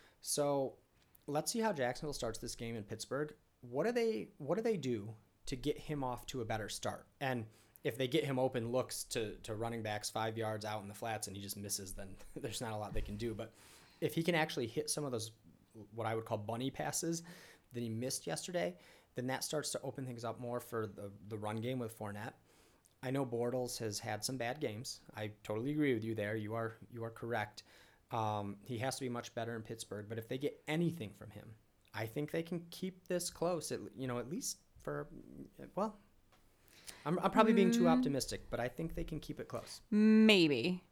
So let's see how Jacksonville starts this game in Pittsburgh. What do they what do they do to get him off to a better start? And if they get him open looks to, to running backs five yards out in the flats and he just misses, then there's not a lot they can do. But if he can actually hit some of those, what I would call bunny passes that he missed yesterday, then that starts to open things up more for the, the run game with Fournette. I know Bortles has had some bad games. I totally agree with you there. You are you are correct. Um, he has to be much better in Pittsburgh. But if they get anything from him, I think they can keep this close. At, you know, at least for well, I'm I'm probably being too optimistic, but I think they can keep it close. Maybe.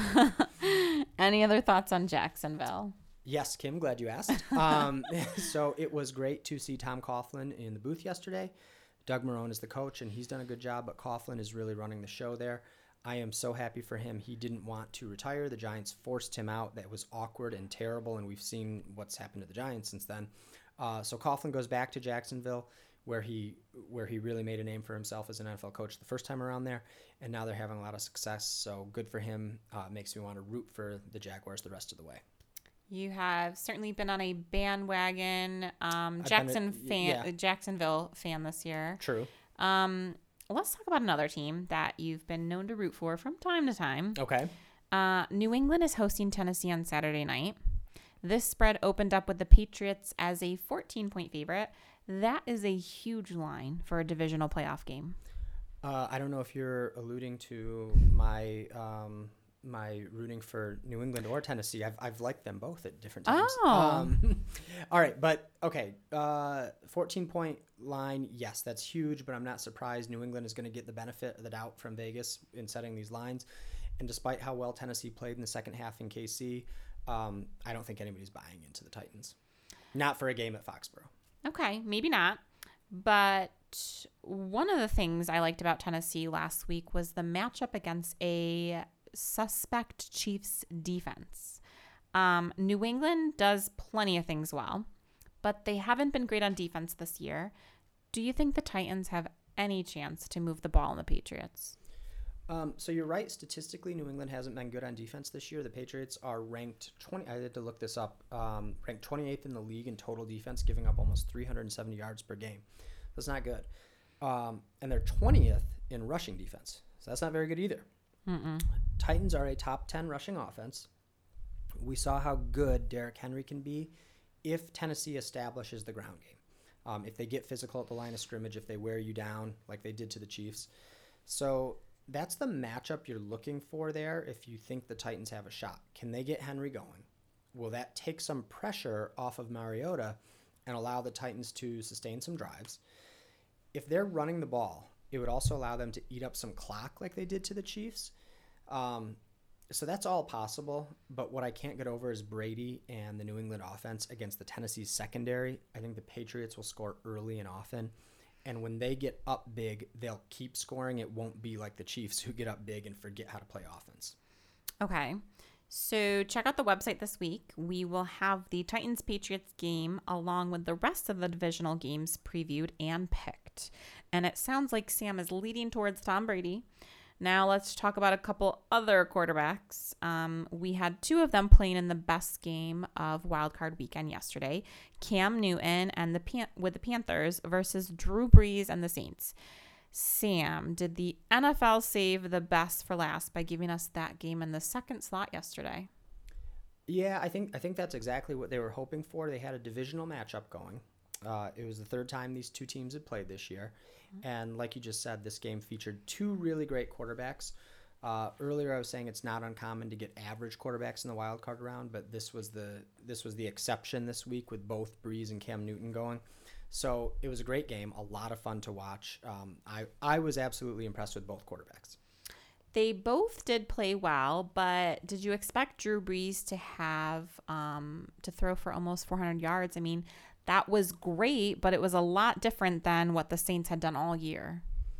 Any other thoughts on Jacksonville? Yes, Kim, glad you asked. Um, so it was great to see Tom Coughlin in the booth yesterday. Doug Marrone is the coach, and he's done a good job, but Coughlin is really running the show there. I am so happy for him. He didn't want to retire. The Giants forced him out. That was awkward and terrible, and we've seen what's happened to the Giants since then. Uh, so Coughlin goes back to Jacksonville, where he where he really made a name for himself as an N F L coach the first time around there, and now they're having a lot of success. So good for him. Uh, makes me want to root for the Jaguars the rest of the way. You have certainly been on a bandwagon um, Jackson a, fan, yeah. Jacksonville fan this year. True. Um, let's talk about another team that you've been known to root for from time to time. Okay. Uh, New England is hosting Tennessee on Saturday night. This spread opened up with the Patriots as a fourteen-point favorite. That is a huge line for a divisional playoff game. Uh, I don't know if you're alluding to my um, my rooting for New England or Tennessee. I've I've liked them both at different times. Oh. Um, all right, but okay. Uh, fourteen-point line, yes, that's huge, but I'm not surprised. New England is going to get the benefit of the doubt from Vegas in setting these lines. And despite how well Tennessee played in the second half in K C, um, I don't think anybody's buying into the Titans. Not for a game at Foxborough. Okay, maybe not. But one of the things I liked about Tennessee last week was the matchup against a suspect Chiefs defense. Um, New England does plenty of things well, but they haven't been great on defense this year. Do you think the Titans have any chance to move the ball on the Patriots? Um, so you're right. Statistically, New England hasn't been good on defense this year. The Patriots are ranked twenty. I had to look this up. Um, ranked twenty-eighth in the league in total defense, giving up almost three hundred seventy yards per game. That's not good. Um, and they're twentieth in rushing defense. So that's not very good either. Mm-mm. Titans are a top ten rushing offense. We saw how good Derrick Henry can be if Tennessee establishes the ground game. Um, if they get physical at the line of scrimmage, if they wear you down like they did to the Chiefs. So that's the matchup you're looking for there if you think the Titans have a shot. Can they get Henry going? Will that take some pressure off of Mariota and allow the Titans to sustain some drives? If they're running the ball, it would also allow them to eat up some clock like they did to the Chiefs. Um, so that's all possible. But what I can't get over is Brady and the New England offense against the Tennessee secondary. I think the Patriots will score early and often. And when they get up big, they'll keep scoring. It won't be like the Chiefs who get up big and forget how to play offense. Okay. So check out the website this week. We will have the Titans-Patriots game along with the rest of the divisional games previewed and picked. And it sounds like Sam is leading towards Tom Brady. Now let's talk about a couple other quarterbacks. Um, we had two of them playing in the best game of Wild Card Weekend yesterday. Cam Newton and the Pan- with the Panthers versus Drew Brees and the Saints. Sam, did the N F L save the best for last by giving us that game in the second slot yesterday? Yeah, I think I think that's exactly what they were hoping for. They had a divisional matchup going. Uh, it was the third time these two teams had played this year. Mm-hmm. And like you just said, this game featured two really great quarterbacks. Uh, earlier, I was saying it's not uncommon to get average quarterbacks in the wild card round, but this was the this was the exception this week with both Brees and Cam Newton going. So it was a great game, a lot of fun to watch. Um, I, I was absolutely impressed with both quarterbacks. They both did play well, but did you expect Drew Brees to have um, to throw for almost four hundred yards? I mean, that was great, but it was a lot different than what the Saints had done all year.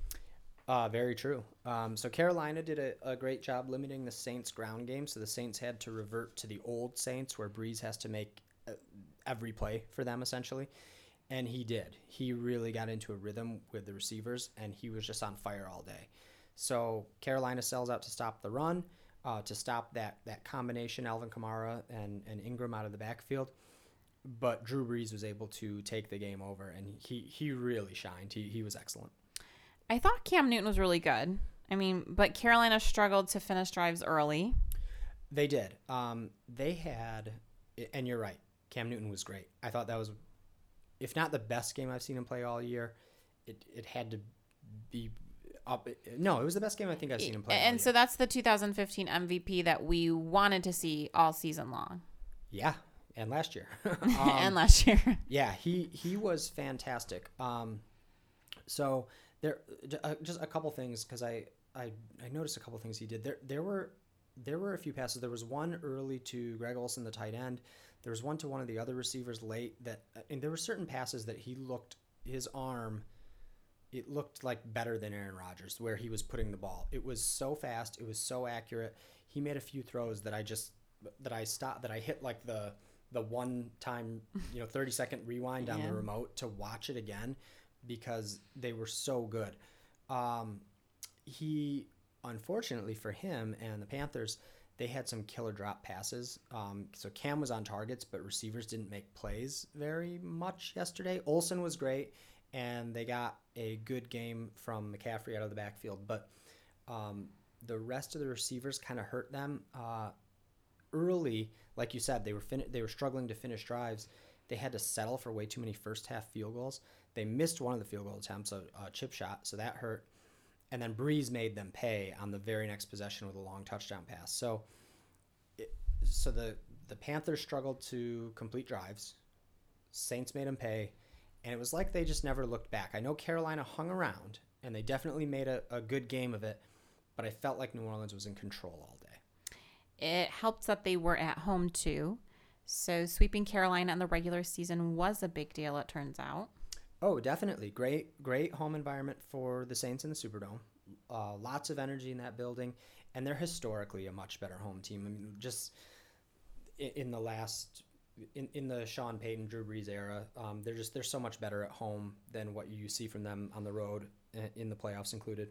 Uh, very true. Um, so Carolina did a, a great job limiting the Saints' ground game. So the Saints had to revert to the old Saints where Brees has to make uh, every play for them, essentially. And he did. He really got into a rhythm with the receivers, and he was just on fire all day. So Carolina sells out to stop the run, uh, to stop that that combination, Alvin Kamara and, and Ingram out of the backfield. But Drew Brees was able to take the game over, and he, he really shined. He he was excellent. I thought Cam Newton was really good. I mean, but Carolina struggled to finish drives early. They did. Um, they had, and you're right, Cam Newton was great. I thought that was if not the best game I've seen him play all year, it, it had to be up. No, it was the best game I think I've seen him play. And so that's the two thousand fifteen M V P that we wanted to see all season long. Yeah, and last year. um, and last year. Yeah, he, he was fantastic. Um, so there, uh, just a couple things, because I, I I noticed a couple things he did. There there were there were a few passes. There was one early to Greg Olsen, the tight end. There was one to one of the other receivers late. That and there were certain passes that he looked his arm. It looked like better than Aaron Rodgers, where he was putting the ball. It was so fast. It was so accurate. He made a few throws that I just that I stopped that I hit like the the one time you know thirty second rewind on yeah. the remote to watch it again, because they were so good. Um, he, unfortunately for him and the Panthers, they had some killer drop passes. Um, so Cam was on targets, but receivers didn't make plays very much yesterday. Olsen was great, and they got a good game from McCaffrey out of the backfield. But um, the rest of the receivers kind of hurt them. Uh, early, like you said, they were fin- they were struggling to finish drives. They had to settle for way too many first half field goals. They missed one of the field goal attempts, a, a chip shot, so that hurt. And then Breeze made them pay on the very next possession with a long touchdown pass. So, it, so the the Panthers struggled to complete drives. Saints made them pay, and it was like they just never looked back. I know Carolina hung around, and they definitely made a, a good game of it, but I felt like New Orleans was in control all day. It helped that they were at home too. So sweeping Carolina in the regular season was a big deal, it turns out. Oh, definitely. Great, great home environment for the Saints in the Superdome. Uh, lots of energy in that building, and they're historically a much better home team. I mean, just in, in the last, in, in the Sean Payton, Drew Brees era, um, they're just they're so much better at home than what you see from them on the road, in the playoffs included.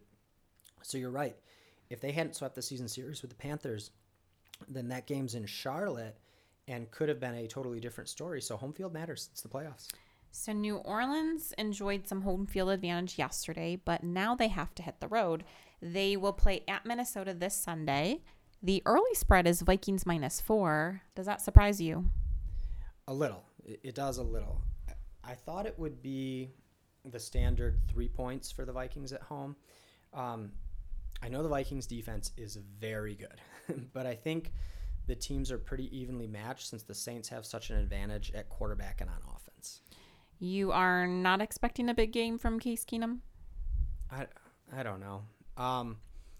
So you're right. If they hadn't swept the season series with the Panthers, then that game's in Charlotte and could have been a totally different story. So home field matters. It's the playoffs. So New Orleans enjoyed some home field advantage yesterday, but now they have to hit the road. They will play at Minnesota this Sunday. The early spread is Vikings minus four. Does that surprise you? A little. It does a little. I thought it would be the standard three points for the Vikings at home. Um, I know the Vikings defense is very good, but I think the teams are pretty evenly matched since the Saints have such an advantage at quarterback and on offense. You are not expecting a big game from Case Keenum? I, I don't know. Um,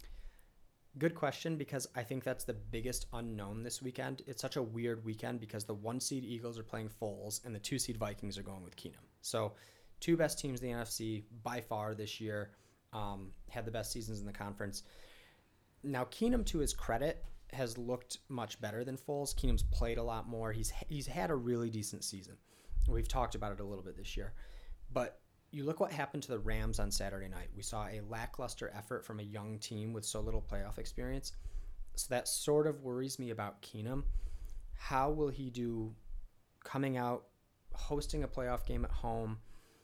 good question, because I think that's the biggest unknown this weekend. It's such a weird weekend because the one seed Eagles are playing Foles and the two seed Vikings are going with Keenum. So two best teams in the N F C by far this year, um, had the best seasons in the conference. Now Keenum, to his credit, has looked much better than Foles. Keenum's played a lot more. He's he's had a really decent season. We've talked about it a little bit this year. But you look what happened to the Rams on Saturday night. We saw a lackluster effort from a young team with so little playoff experience. So that sort of worries me about Keenum. How will he do coming out, hosting a playoff game at home,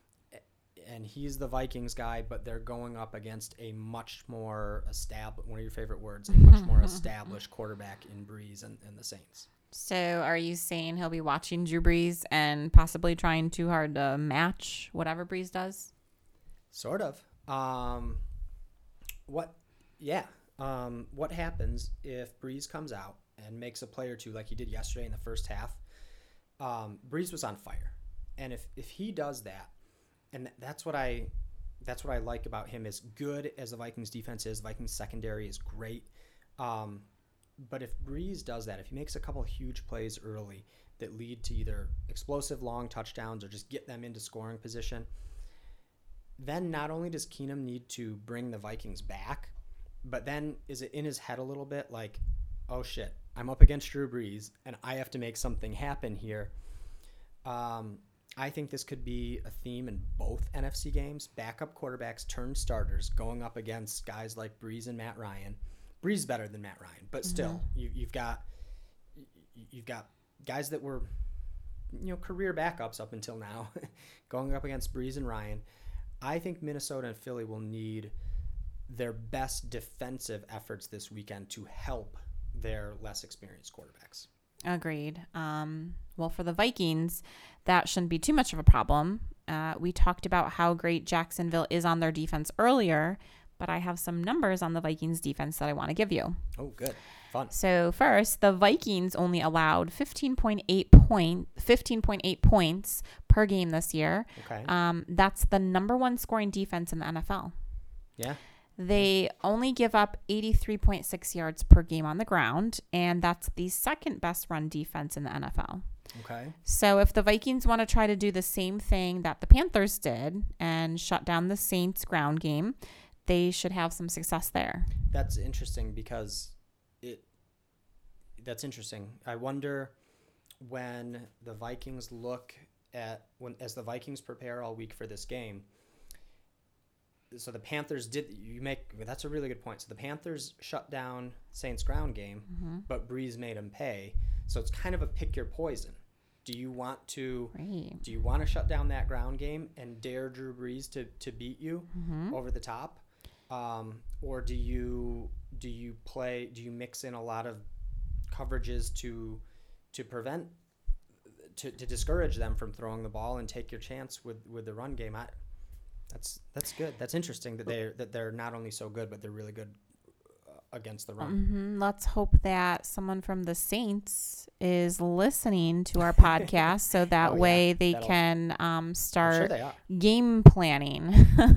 and he's the Vikings guy, but they're going up against a much more established, one of your favorite words, a much more established quarterback in Breeze and, and the Saints. So are you saying he'll be watching Drew Brees and possibly trying too hard to match whatever Brees does? Sort of. Um, what? Yeah. Um, what happens if Brees comes out and makes a play or two like he did yesterday in the first half? Um, Brees was on fire, and if if he does that, and that's what I that's what I like about him. As good as the Vikings defense is, Vikings secondary is great. Um, But if Brees does that, if he makes a couple huge plays early that lead to either explosive long touchdowns or just get them into scoring position, then not only does Keenum need to bring the Vikings back, but then is it in his head a little bit like, oh shit, I'm up against Drew Brees and I have to make something happen here. Um, I think this could be a theme in both N F C games. Backup quarterbacks turned starters going up against guys like Brees and Matt Ryan. Brees is better than Matt Ryan, but still, mm-hmm. you, you've got you've got guys that were, you know, career backups up until now, going up against Brees and Ryan. I think Minnesota and Philly will need their best defensive efforts this weekend to help their less experienced quarterbacks. Agreed. Um, well, for the Vikings, that shouldn't be too much of a problem. Uh, we talked about how great Jacksonville is on their defense earlier, but I have some numbers on the Vikings defense that I want to give you. Oh, good. Fun. So first, the Vikings only allowed fifteen point eight point fifteen point eight points per game this year. Okay. Um, that's the number one scoring defense in the N F L. Yeah. They only give up eighty-three point six yards per game on the ground, and that's the second best run defense in the N F L. Okay. So if the Vikings want to try to do the same thing that the Panthers did and shut down the Saints ground game, they should have some success there. That's interesting because it that's interesting. I wonder when the Vikings look at when as the Vikings prepare all week for this game. So the Panthers did you make that's a really good point. So the Panthers shut down Saints ground game, mm-hmm. but Breeze made them pay. So it's kind of a pick your poison. Do you want to right. do you want to shut down that ground game and dare Drew Brees to, to beat you mm-hmm. over the top? Um, or do you do you play do you mix in a lot of coverages to to prevent to, to discourage them from throwing the ball and take your chance with, with the run game? I, that's that's good. That's interesting that they that they're not only so good but they're really good against the run. Mm-hmm. Let's hope that someone from the Saints is listening to our podcast so that oh, way yeah. they That'll, can um, start sure they are. game planning.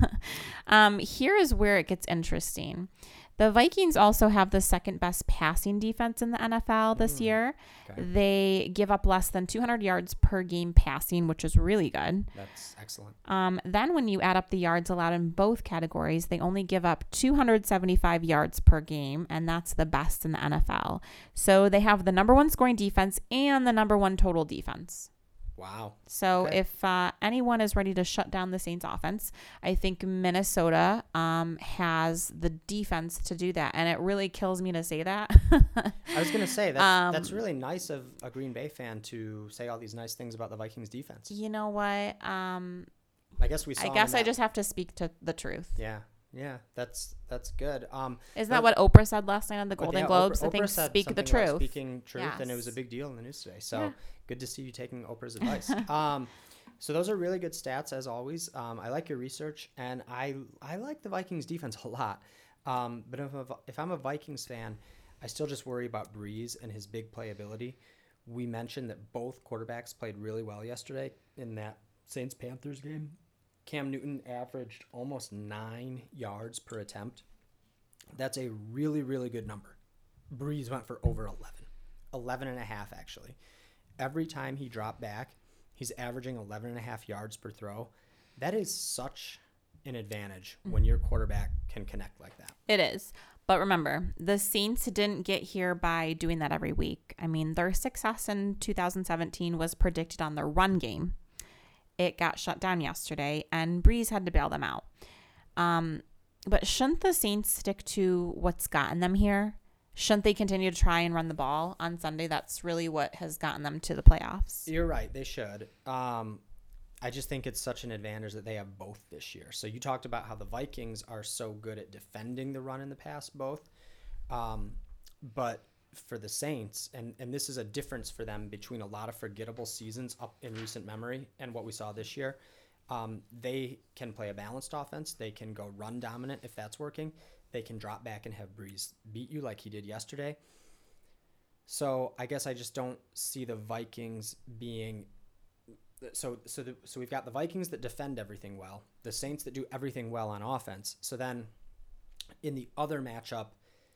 um, here is where it gets interesting. The Vikings also have the second best passing defense in the N F L this mm, year. Okay. They give up less than two hundred yards per game passing, which is really good. That's excellent. Um, then when you add up the yards allowed in both categories, they only give up two hundred seventy-five yards per game, and that's the best in the N F L. So they have the number one scoring defense and the number one total defense. Wow. So okay. if uh, anyone is ready to shut down the Saints offense, I think Minnesota um, has the defense to do that. And it really kills me to say that. I was going to say, that's, um, that's really nice of a Green Bay fan to say all these nice things about the Vikings defense. You know what? Um, I guess we saw I guess I that. just have to speak to the truth. Yeah. Yeah, that's that's good. Um, Isn't that what Oprah said last night on the Golden yeah, Globes? Oprah, I think Oprah said speak the about truth. Speaking truth, yes. and it was a big deal in the news today. So yeah. good to see you taking Oprah's advice. um, so those are really good stats as always. Um, I like your research, and I I like the Vikings defense a lot. Um, but if I'm, a, if I'm a Vikings fan, I still just worry about Breeze and his big playability. We mentioned that both quarterbacks played really well yesterday in that Saints-Panthers game. Cam Newton averaged almost nine yards per attempt. That's a really, really good number. Breeze went for over eleven. eleven and a half, actually. Every time he dropped back, he's averaging eleven and a half yards per throw. That is such an advantage when your quarterback can connect like that. It is. But remember, the Saints didn't get here by doing that every week. I mean, their success in two thousand seventeen was predicted on their run game. It got shut down yesterday, and Breeze had to bail them out. Um, but shouldn't the Saints stick to what's gotten them here? Shouldn't they continue to try and run the ball on Sunday? That's really what has gotten them to the playoffs. You're right. They should. Um, I just think it's such an advantage that they have both this year. So you talked about how the Vikings are so good at defending the run in the past, both. Um, but for the Saints, and, and this is a difference for them between a lot of forgettable seasons up in recent memory and what we saw this year. Um, they can play a balanced offense. They can go run dominant if that's working. They can drop back and have Breeze beat you like he did yesterday. So I guess I just don't see the Vikings being so so the, so we've got the Vikings that defend everything well, the Saints that do everything well on offense. So then in the other matchup,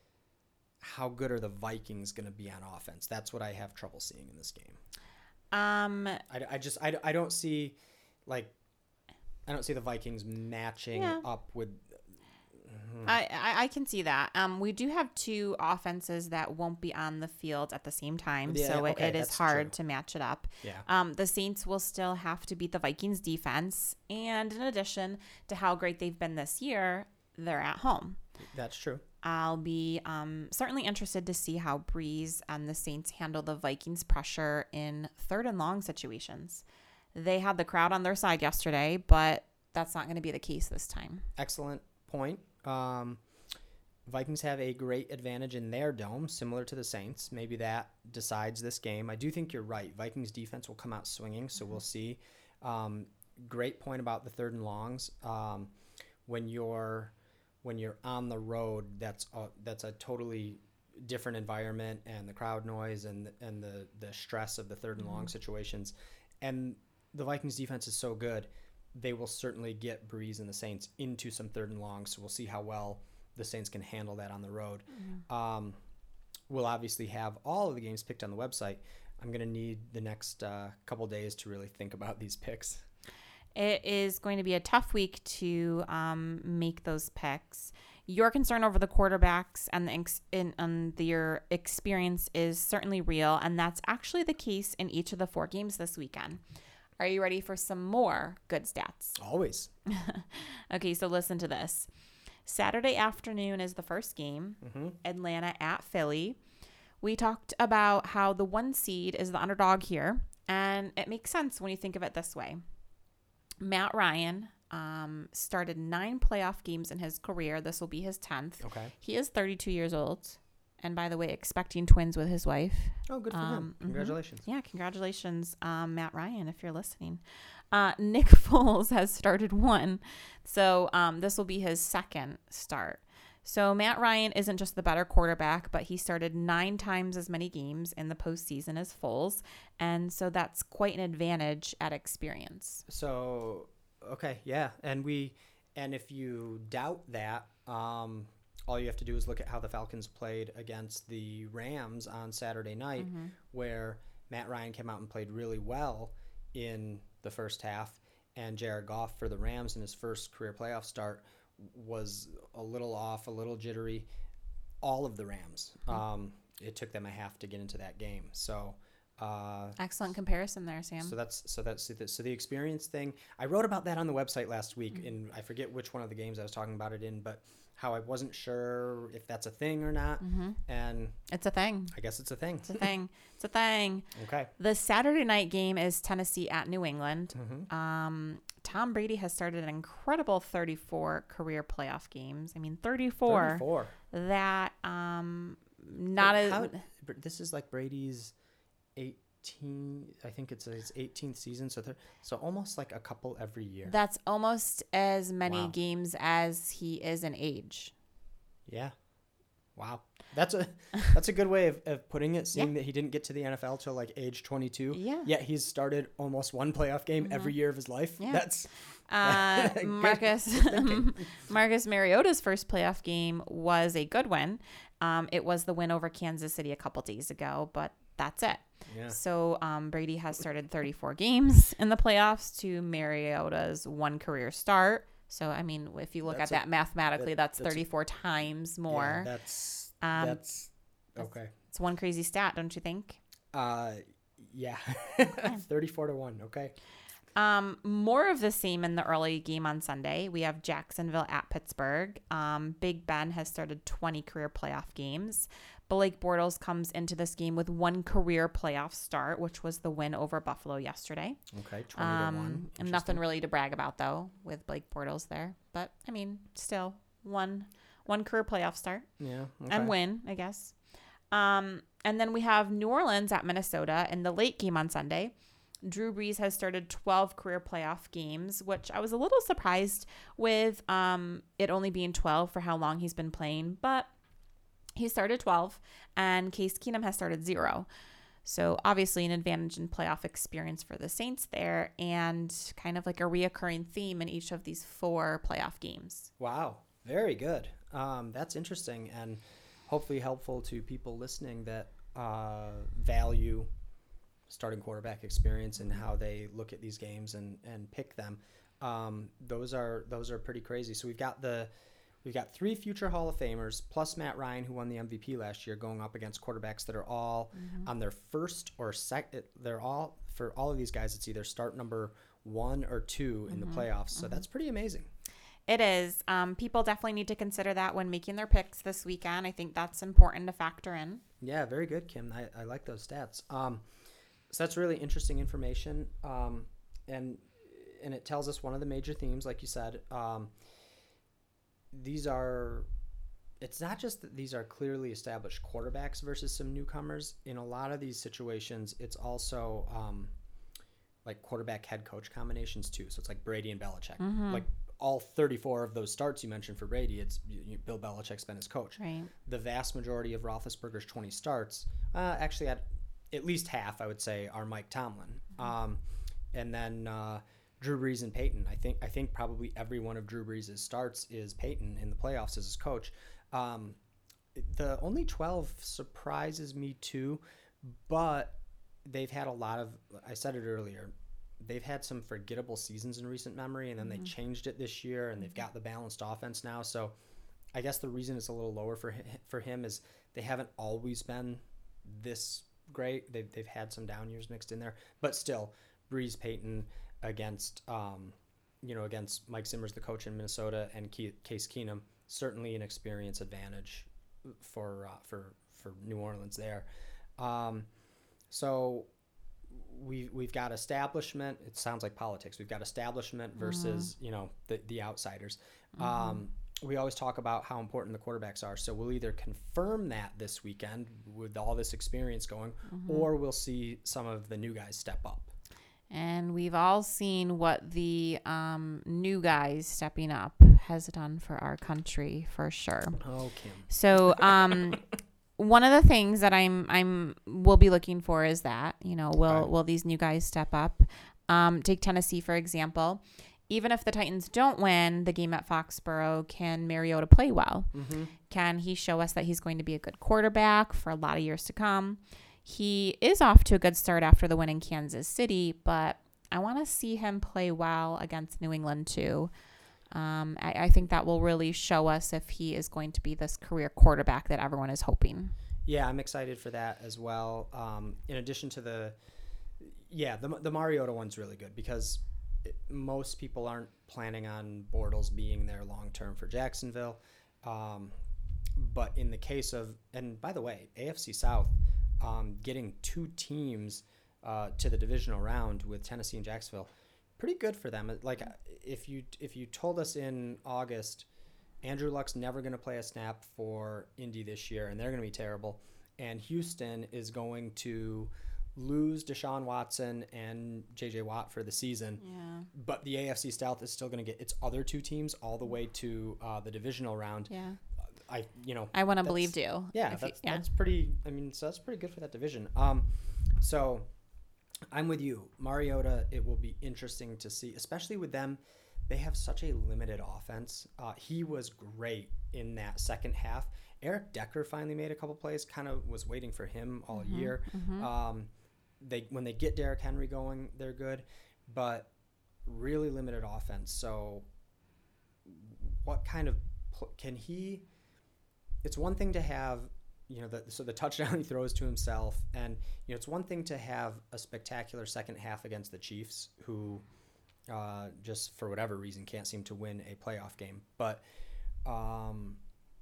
how good are the Vikings going to be on offense? That's what I have trouble seeing in this game. Um, I, I just I, I don't see like I don't see the Vikings matching yeah. up with. Hmm. I, I I can see that. Um, we do have two offenses that won't be on the field at the same time, yeah, so it, okay, it is hard true. to match it up. Yeah. Um, the Saints will still have to beat the Vikings defense, and in addition to how great they've been this year, they're at home. That's true. I'll be um, certainly interested to see how Breeze and the Saints handle the Vikings' pressure in third and long situations. They had the crowd on their side yesterday, but that's not going to be the case this time. Excellent point. Um, Vikings have a great advantage in their dome, similar to the Saints. Maybe that decides this game. I do think you're right. Vikings defense will come out swinging, so we'll see. Um, great point about the third and longs. Um, when you're when you're on the road, that's a, that's a totally different environment, and the crowd noise and and the the stress of the third and long situations. And the Vikings defense is so good, they will certainly get Breeze and the Saints into some third and long. So we'll see how well the Saints can handle that on the road. Mm-hmm. Um, we'll obviously have all of the games picked on the website. I'm going to need the next uh, couple days to really think about these picks. It is going to be a tough week to um, make those picks. Your concern over the quarterbacks and the ex- in, um, the, your experience is certainly real, and that's actually the case in each of the four games this weekend. Are you ready for some more good stats? Always. Okay, so listen to this. Saturday afternoon is the first game, mm-hmm. Atlanta at Philly. We talked about how the one seed is the underdog here, and it makes sense when you think of it this way. Matt Ryan um, started nine playoff games in his career. This will be his tenth. Okay. He is thirty-two years old, and by the way, expecting twins with his wife. Oh, good for um, him. Congratulations. Mm-hmm. Yeah, congratulations, um, Matt Ryan, if you're listening. Uh, Nick Foles has started one, so um, this will be his second start. So Matt Ryan isn't just the better quarterback, but he started nine times as many games in the postseason as Foles, and so that's quite an advantage at experience. So, okay, yeah, and we, and if you doubt that, um, all you have to do is look at how the Falcons played against the Rams on Saturday night, mm-hmm. where Matt Ryan came out and played really well in the first half, and Jared Goff for the Rams in his first career playoff start was a little off, a little jittery. All of the Rams. Um, it took them a half to get into that game. So uh, excellent comparison there, Sam. So that's so that's so the experience thing. I wrote about that on the website last week, mm-hmm. and I forget which one of the games I was talking about it in, but how I wasn't sure if that's a thing or not. Mm-hmm. And it's a thing. I guess it's a thing. It's a thing. It's a thing. Okay. The Saturday night game is Tennessee at New England. Mm-hmm. Um, Tom Brady has started an incredible thirty-four career playoff games. I mean, thirty-four. thirty-four. That um, not as. How, this is like Brady's eighteen. I think it's his eighteenth season. So, so almost like a couple every year. That's almost as many wow. games as he is in age. Yeah. Wow. That's a that's a good way of, of putting it, seeing yeah. that he didn't get to the N F L till like age twenty-two. Yeah. Yet he's started almost one playoff game mm-hmm. every year of his life. Yeah. That's uh, Marcus Marcus Mariota's first playoff game was a good win. Um, it was the win over Kansas City a couple days ago, but that's it. Yeah. So um, Brady has started thirty-four games in the playoffs to Mariota's one career start. So, I mean, if you look that's at a, that mathematically, that, that's, that's thirty-four a, times more. Yeah, that's, um, that's, okay. It's one crazy stat, don't you think? Uh, yeah. thirty-four to one, okay. Um, more of the same in the early game on Sunday. We have Jacksonville at Pittsburgh. Um, Big Ben has started twenty career playoff games. Blake Bortles comes into this game with one career playoff start, which was the win over Buffalo yesterday. Okay, twenty um, to one. And nothing really to brag about, though, with Blake Bortles there. But, I mean, still, one one career playoff start. Yeah, okay. And win, I guess. Um, and then we have New Orleans at Minnesota in the late game on Sunday. Drew Brees has started twelve career playoff games, which I was a little surprised with um, it only being twelve for how long he's been playing. But he started twelve, and Case Keenum has started zero. So obviously an advantage in playoff experience for the Saints there, and kind of like a reoccurring theme in each of these four playoff games. Wow. Very good. Um, that's interesting, and hopefully helpful to people listening that uh, value starting quarterback experience and how they look at these games and, and pick them. Um, those are those are pretty crazy. So we've got the we've got three future Hall of Famers plus Matt Ryan, who won the M V P last year, going up against quarterbacks that are all mm-hmm. on their first or second. They're all for all of these guys. It's either start number one or two in mm-hmm. the playoffs. So mm-hmm. that's pretty amazing. It is. Um, people definitely need to consider that when making their picks this weekend. I think that's important to factor in. Yeah, very good, Kim. I, I like those stats. Um, so that's really interesting information. Um, and and it tells us one of the major themes, like you said. Um, these are it's not just that these are clearly established quarterbacks versus some newcomers. In a lot of these situations, it's also um, like quarterback head coach combinations too. So it's like Brady and Belichick. Mm-hmm. Like all thirty-four of those starts you mentioned for Brady, it's you, you, Bill Belichick's been his coach. Right. The vast majority of Roethlisberger's twenty starts, uh, actually at at least half, I would say, are Mike Tomlin. Mm-hmm. Um, and then uh, Drew Brees and Peyton. I think I think probably every one of Drew Brees' starts is Peyton in the playoffs as his coach. Um, the only twelve surprises me too, but they've had a lot of, I said it earlier, they've had some forgettable seasons in recent memory, and then mm-hmm. they changed it this year, and they've got the balanced offense now. So I guess the reason it's a little lower for him, for him is they haven't always been this great. They've, they've had some down years mixed in there, but still, Brees, Peyton against, um, you know, against Mike Zimmer's the coach in Minnesota, and Case Keenum, certainly an experience advantage for uh, for for New Orleans there. Um, so we we've got establishment. It sounds like politics. We've got establishment versus mm-hmm. you know the the outsiders. Mm-hmm. Um, we always talk about how important the quarterbacks are. So we'll either confirm that this weekend with all this experience going, mm-hmm. or we'll see some of the new guys step up. And we've all seen what the um, new guys stepping up has done for our country, for sure. Oh, Kim. So um, one of the things that I'm I'm will be looking for is that, you know, will okay. will these new guys step up? Um, take Tennessee, for example. Even if the Titans don't win the game at Foxborough, can Mariota play well? Mm-hmm. Can he show us that he's going to be a good quarterback for a lot of years to come? He is off to a good start after the win in Kansas City, but I want to see him play well against New England too. Um, I, I think that will really show us if he is going to be this career quarterback that everyone is hoping. Yeah, I'm excited for that as well. Um, in addition to the, yeah, the the Mariota one's really good because it, most people aren't planning on Bortles being there long term for Jacksonville. Um, but in the case of, and by the way, A F C South, Um, getting two teams uh, to the divisional round with Tennessee and Jacksonville, pretty good for them. Like if you if you told us in August, Andrew Luck's never going to play a snap for Indy this year, and they're going to be terrible, and Houston is going to lose Deshaun Watson and J J Watt for the season, yeah. but the A F C South is still going to get its other two teams all the way to uh, the divisional round. Yeah. I you know I want to believe you. Yeah, that's you, yeah. that's pretty. I mean, so that's pretty good for that division. Um, so I'm with you, Mariota. It will be interesting to see, especially with them. They have such a limited offense. Uh, he was great in that second half. Eric Decker finally made a couple plays. Kind of was waiting for him all mm-hmm, year. Mm-hmm. Um, they when they get Derrick Henry going, they're good, but really limited offense. So what kind of pl- can he? It's one thing to have, you know, the, so the touchdown he throws to himself, and you know, it's one thing to have a spectacular second half against the Chiefs, who uh, just for whatever reason can't seem to win a playoff game. But um,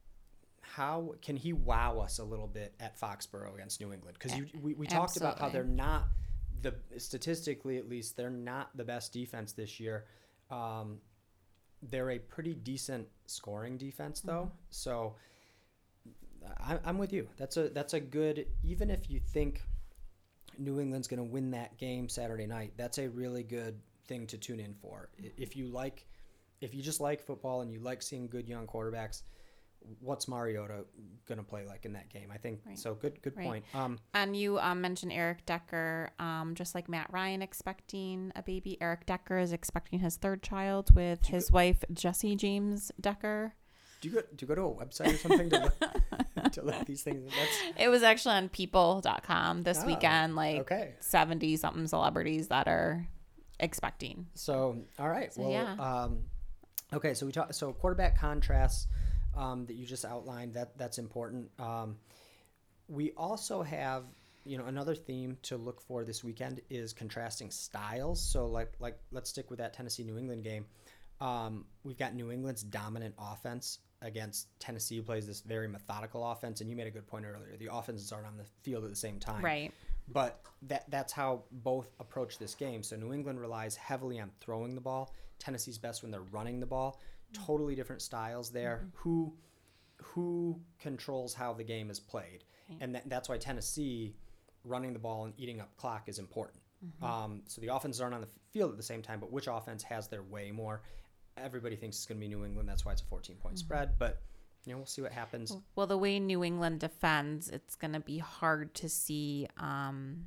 how can he wow us a little bit at Foxborough against New England? Because we we talked Absolutely. about how they're not the statistically at least they're not the best defense this year. Um, they're a pretty decent scoring defense though, mm-hmm. so. I'm with you. That's a that's a good. Even if you think New England's going to win that game Saturday night, that's a really good thing to tune in for. If you like, if you just like football and you like seeing good young quarterbacks, what's Mariota going to play like in that game? I think right. so. Good good right. point. Um, and you um, mentioned Eric Decker. Um, just like Matt Ryan expecting a baby, Eric Decker is expecting his third child with his go- wife Jessie James Decker. Do you go? Do you go to a website or something to look, to look these things? That's... It was actually on people dot com this oh, weekend. Like okay. seventy something celebrities that are expecting. So all right, so, well, yeah. um, okay. So we talk. So quarterback contrasts um, that you just outlined. That that's important. Um, we also have, you know, another theme to look for this weekend is contrasting styles. So like like let's stick with that Tennessee New England game. Um, we've got New England's dominant offense against Tennessee, who plays this very methodical offense. And you made a good point earlier. The offenses aren't on the field at the same time. Right. But that that's how both approach this game. So New England relies heavily on throwing the ball. Tennessee's best when they're running the ball. Totally different styles there. Mm-hmm. Who who controls how the game is played. Right. And that, that's why Tennessee running the ball and eating up clock is important. Mm-hmm. Um, so the offenses aren't on the field at the same time, but which offense has their way more? Everybody thinks it's going to be New England. That's why it's a fourteen-point mm-hmm. spread. But, you know, we'll see what happens. Well, the way New England defends, it's going to be hard to see um,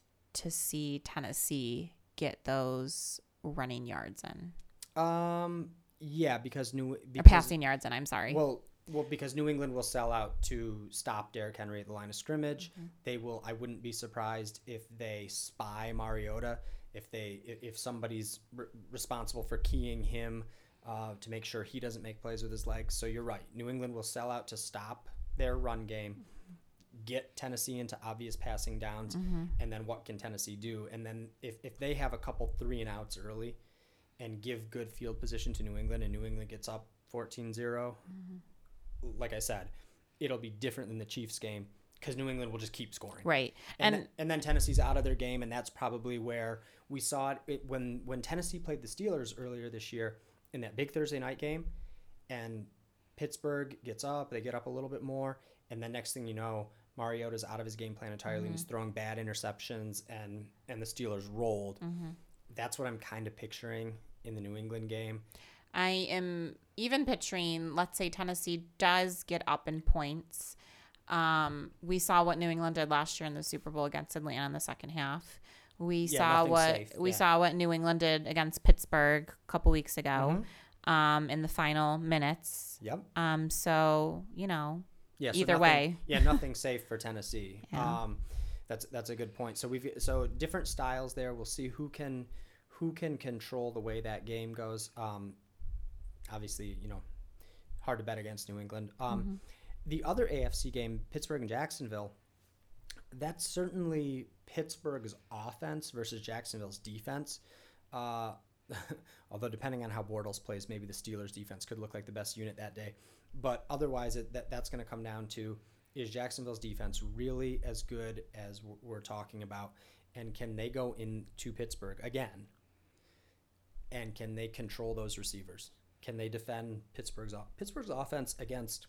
to see Tennessee get those running yards in. Um, yeah, because New because, or passing yards in. I'm sorry. Well, well, because New England will sell out to stop Derrick Henry at the line of scrimmage. Mm-hmm. They will. I wouldn't be surprised if they spy Mariota. If they if somebody's re- responsible for keying him uh, to make sure he doesn't make plays with his legs. So you're right. New England will sell out to stop their run game, mm-hmm. get Tennessee into obvious passing downs, mm-hmm. and then what can Tennessee do? And then if, if they have a couple three and outs early and give good field position to New England and New England gets up fourteen zero, mm-hmm. like I said, it'll be different than the Chiefs game because New England will just keep scoring. Right. And and, then, and then Tennessee's out of their game, and that's probably where we saw it, it when, when Tennessee played the Steelers earlier this year in that big Thursday night game, and Pittsburgh gets up, they get up a little bit more, and then next thing you know, Mariota's out of his game plan entirely, mm-hmm. and he's throwing bad interceptions, and, and the Steelers rolled. Mm-hmm. That's what I'm kind of picturing in the New England game. I am even picturing, let's say Tennessee does get up in points. Um, we saw what New England did last year in the Super Bowl against Atlanta in the second half. We yeah, saw what safe. we yeah. saw what New England did against Pittsburgh a couple weeks ago, mm-hmm. um, in the final minutes. Yep. Um. So you know, yeah, so either nothing, way, yeah, nothing safe for Tennessee. Yeah. Um, that's that's a good point. So we've so different styles there. We'll see who can who can control the way that game goes. Um, obviously, you know, hard to bet against New England. Um, mm-hmm. The other A F C game, Pittsburgh and Jacksonville. That's certainly Pittsburgh's offense versus Jacksonville's defense. Uh, although depending on how Bortles plays, maybe the Steelers' defense could look like the best unit that day. But otherwise, it, that that's going to come down to, is Jacksonville's defense really as good as we're talking about? And can they go into Pittsburgh again? And can they control those receivers? Can they defend Pittsburgh's Pittsburgh's offense against,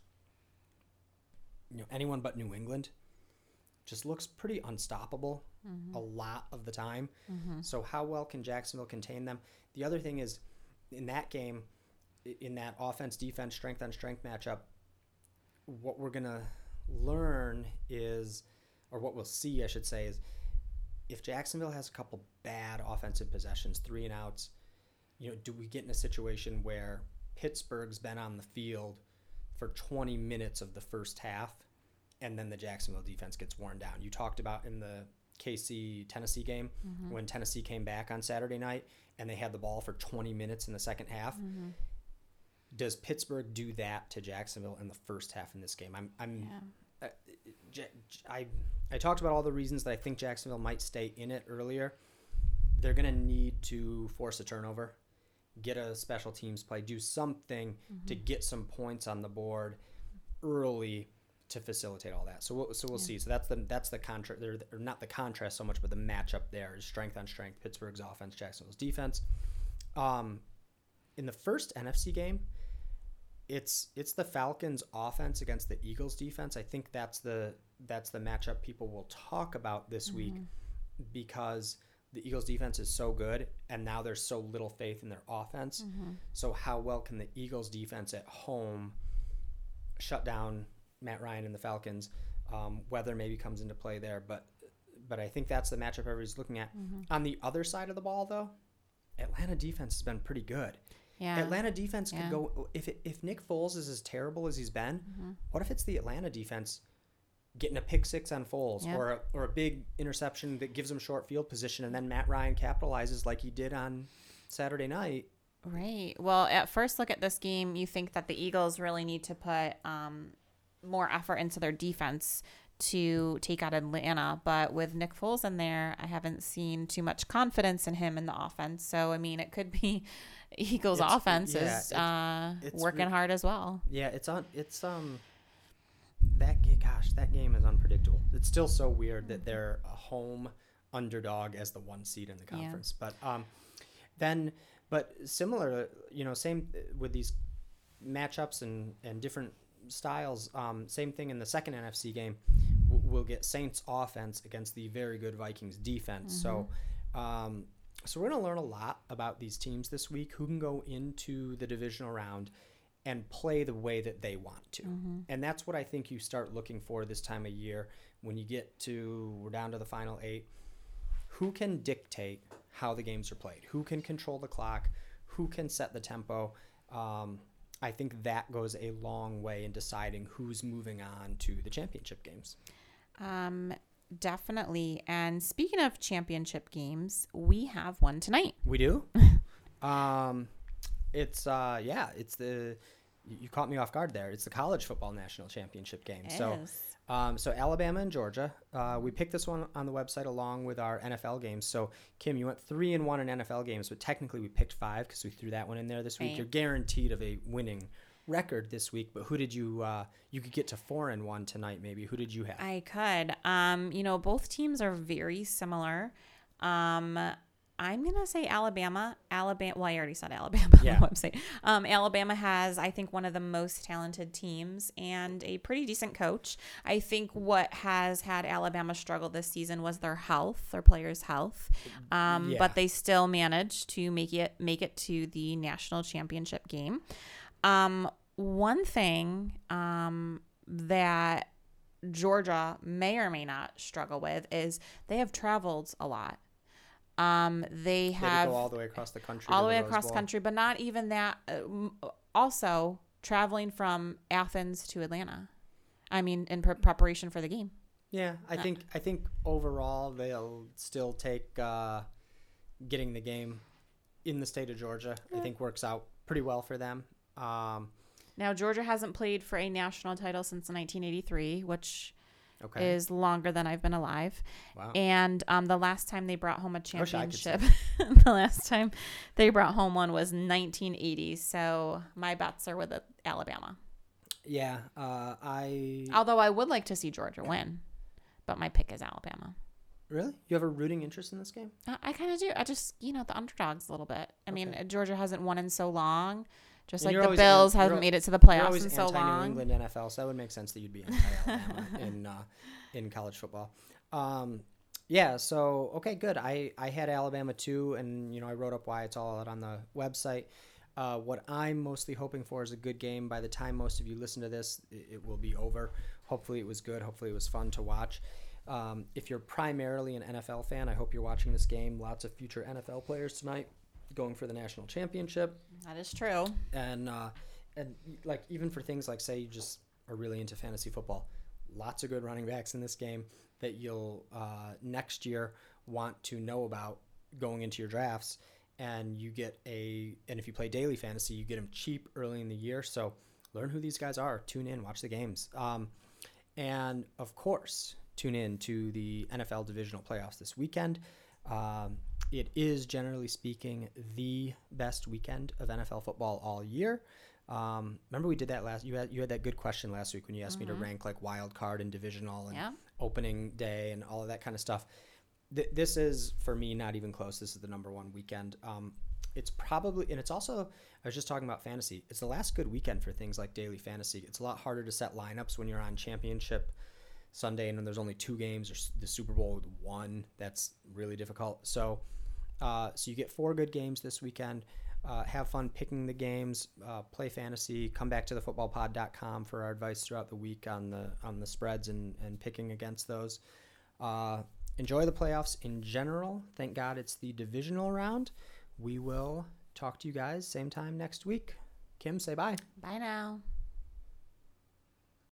you know, anyone but New England? Just looks pretty unstoppable mm-hmm. a lot of the time. Mm-hmm. So how well can Jacksonville contain them? The other thing is, in that game, in that offense-defense, strength-on-strength matchup, what we're going to learn is, or what we'll see, I should say, is if Jacksonville has a couple bad offensive possessions, three and outs, you know, do we get in a situation where Pittsburgh's been on the field for twenty minutes of the first half, and then the Jacksonville defense gets worn down? You talked about in the K C-Tennessee game, mm-hmm. when Tennessee came back on Saturday night and they had the ball for twenty minutes in the second half. Mm-hmm. Does Pittsburgh do that to Jacksonville in the first half in this game? I'm, I'm, yeah. uh, I, I talked about all the reasons that I think Jacksonville might stay in it earlier. They're going to need to force a turnover, get a special teams play, do something mm-hmm. to get some points on the board early to facilitate all that. So we'll, so we'll yeah. see. So that's the that's the contrast, or not the contrast so much, but the matchup there is strength on strength. Pittsburgh's offense, Jacksonville's defense. Um, in the first N F C game, it's it's the Falcons' offense against the Eagles' defense. I think that's the that's the matchup people will talk about this mm-hmm. week, because the Eagles' defense is so good, and now there's so little faith in their offense. Mm-hmm. So how well can the Eagles' defense at home shut down Matt Ryan and the Falcons? Um, weather maybe comes into play there, but but I think that's the matchup everybody's looking at. Mm-hmm. On the other side of the ball, though, Atlanta defense has been pretty good. Yeah. Atlanta defense yeah. could go, if it, if Nick Foles is as terrible as he's been, mm-hmm. what if it's the Atlanta defense getting a pick six on Foles, yep. or a, or a big interception that gives him short field position, and then Matt Ryan capitalizes like he did on Saturday night? Right. Well, at first look at this game, you think that the Eagles really need to put um, more effort into their defense to take out Atlanta. But with Nick Foles in there, I haven't seen too much confidence in him in the offense. So, I mean, it could be Eagles' it's, offense yeah, is uh, it's working re- hard as well. Yeah, it's on. It's um. That gosh, that game is unpredictable. It's still so weird that they're a home underdog as the one seed in the conference. Yeah. But um, then, but similar, you know, same with these matchups and, and different styles. Um, same thing in the second N F C game. W- we'll get Saints offense against the very good Vikings defense. Mm-hmm. So, um, so we're going to learn a lot about these teams this week, who can go into the divisional round and play the way that they want to. Mm-hmm. And that's what I think you start looking for this time of year when you get to, we're down to the final eight. Who can dictate how the games are played? Who can control the clock? Who can set the tempo? Um, I think that goes a long way in deciding who's moving on to the championship games. Um, definitely. And speaking of championship games, we have one tonight. We do? um, it's, uh, yeah, it's the, you caught me off guard there. It's the college football national championship game. It so, is. Um, so Alabama and Georgia, uh, we picked this one on the website along with our N F L games. So Kim, you went three and one in N F L games, but technically we picked five because we threw that one in there this week. Right. You're guaranteed of a winning record this week, but who did you, uh, you could get to four and one tonight maybe. Who did you have? I could. Um, you know, both teams are very similar. Um, I'm going to say Alabama. Alabama. Well, I already said Alabama yeah. on the website. Um, Alabama has, I think, one of the most talented teams and a pretty decent coach. I think what has had Alabama struggle this season was their health, their players' health. Um, yeah. But they still managed to make it make it to the national championship game. Um, one thing um, that Georgia may or may not struggle with is they have traveled a lot. Um, they have they go all the way across the country, all the the way Rose across Bowl. the country, but not even that. Uh, also, traveling from Athens to Atlanta. I mean, in pre- preparation for the game. Yeah, I Uh, think I think overall they'll still take uh, getting the game in the state of Georgia. Yeah. I think works out pretty well for them. Um, now, Georgia hasn't played for a national title since nineteen eighty-three, which. Okay. Is longer than I've been alive. Wow. And um, the last time they brought home a championship, the last time they brought home one was nineteen eighty. So my bets are with Alabama. Yeah. Uh, I. Although I would like to see Georgia win, but my pick is Alabama. Really? You have a rooting interest in this game? I, I kind of do. I just, you know, the underdogs a little bit. I Okay. mean, Georgia hasn't won in so long. Just And like you're the always Bills an- haven't you're- made it to the You're playoffs always in so anti-New long. England N F L, so that would make sense that you'd be anti-Alabama in uh, in college football. Um, yeah. So okay, good. I I had Alabama too, and you know I wrote up why. It's all out on the website. Uh, what I'm mostly hoping for is a good game. By the time most of you listen to this, it, it will be over. Hopefully it was good. Hopefully it was fun to watch. Um, if you're primarily an N F L fan, I hope you're watching this game. Lots of future N F L players tonight going for the national championship. That is true. And uh, and like even for things like say you just are really into fantasy football, lots of good running backs in this game that you'll uh, next year want to know about going into your drafts. And you get a and if you play daily fantasy, you get them cheap early in the year. So learn who these guys are. Tune in, watch the games, um, and of course tune in to the N F L divisional playoffs this weekend. Um, it is generally speaking the best weekend of N F L football all year. Um, remember we did that last. You had you had that good question last week when you asked mm-hmm. me to rank like wild card and divisional and yeah. opening day and all of that kind of stuff. Th- this is for me not even close. This is the number one weekend. Um, it's probably and it's also I was just talking about fantasy. It's the last good weekend for things like daily fantasy. It's a lot harder to set lineups when you're on championship Sunday and then there's only two games or the Super Bowl with one. That's really difficult. So, uh, so you get four good games this weekend. Uh, have fun picking the games, uh, play fantasy, come back to the football pod dot com for our advice throughout the week on the on the spreads and, and picking against those. Uh, enjoy the playoffs in general. Thank God it's the divisional round. We will talk to you guys same time next week. Kim, say bye. Bye now.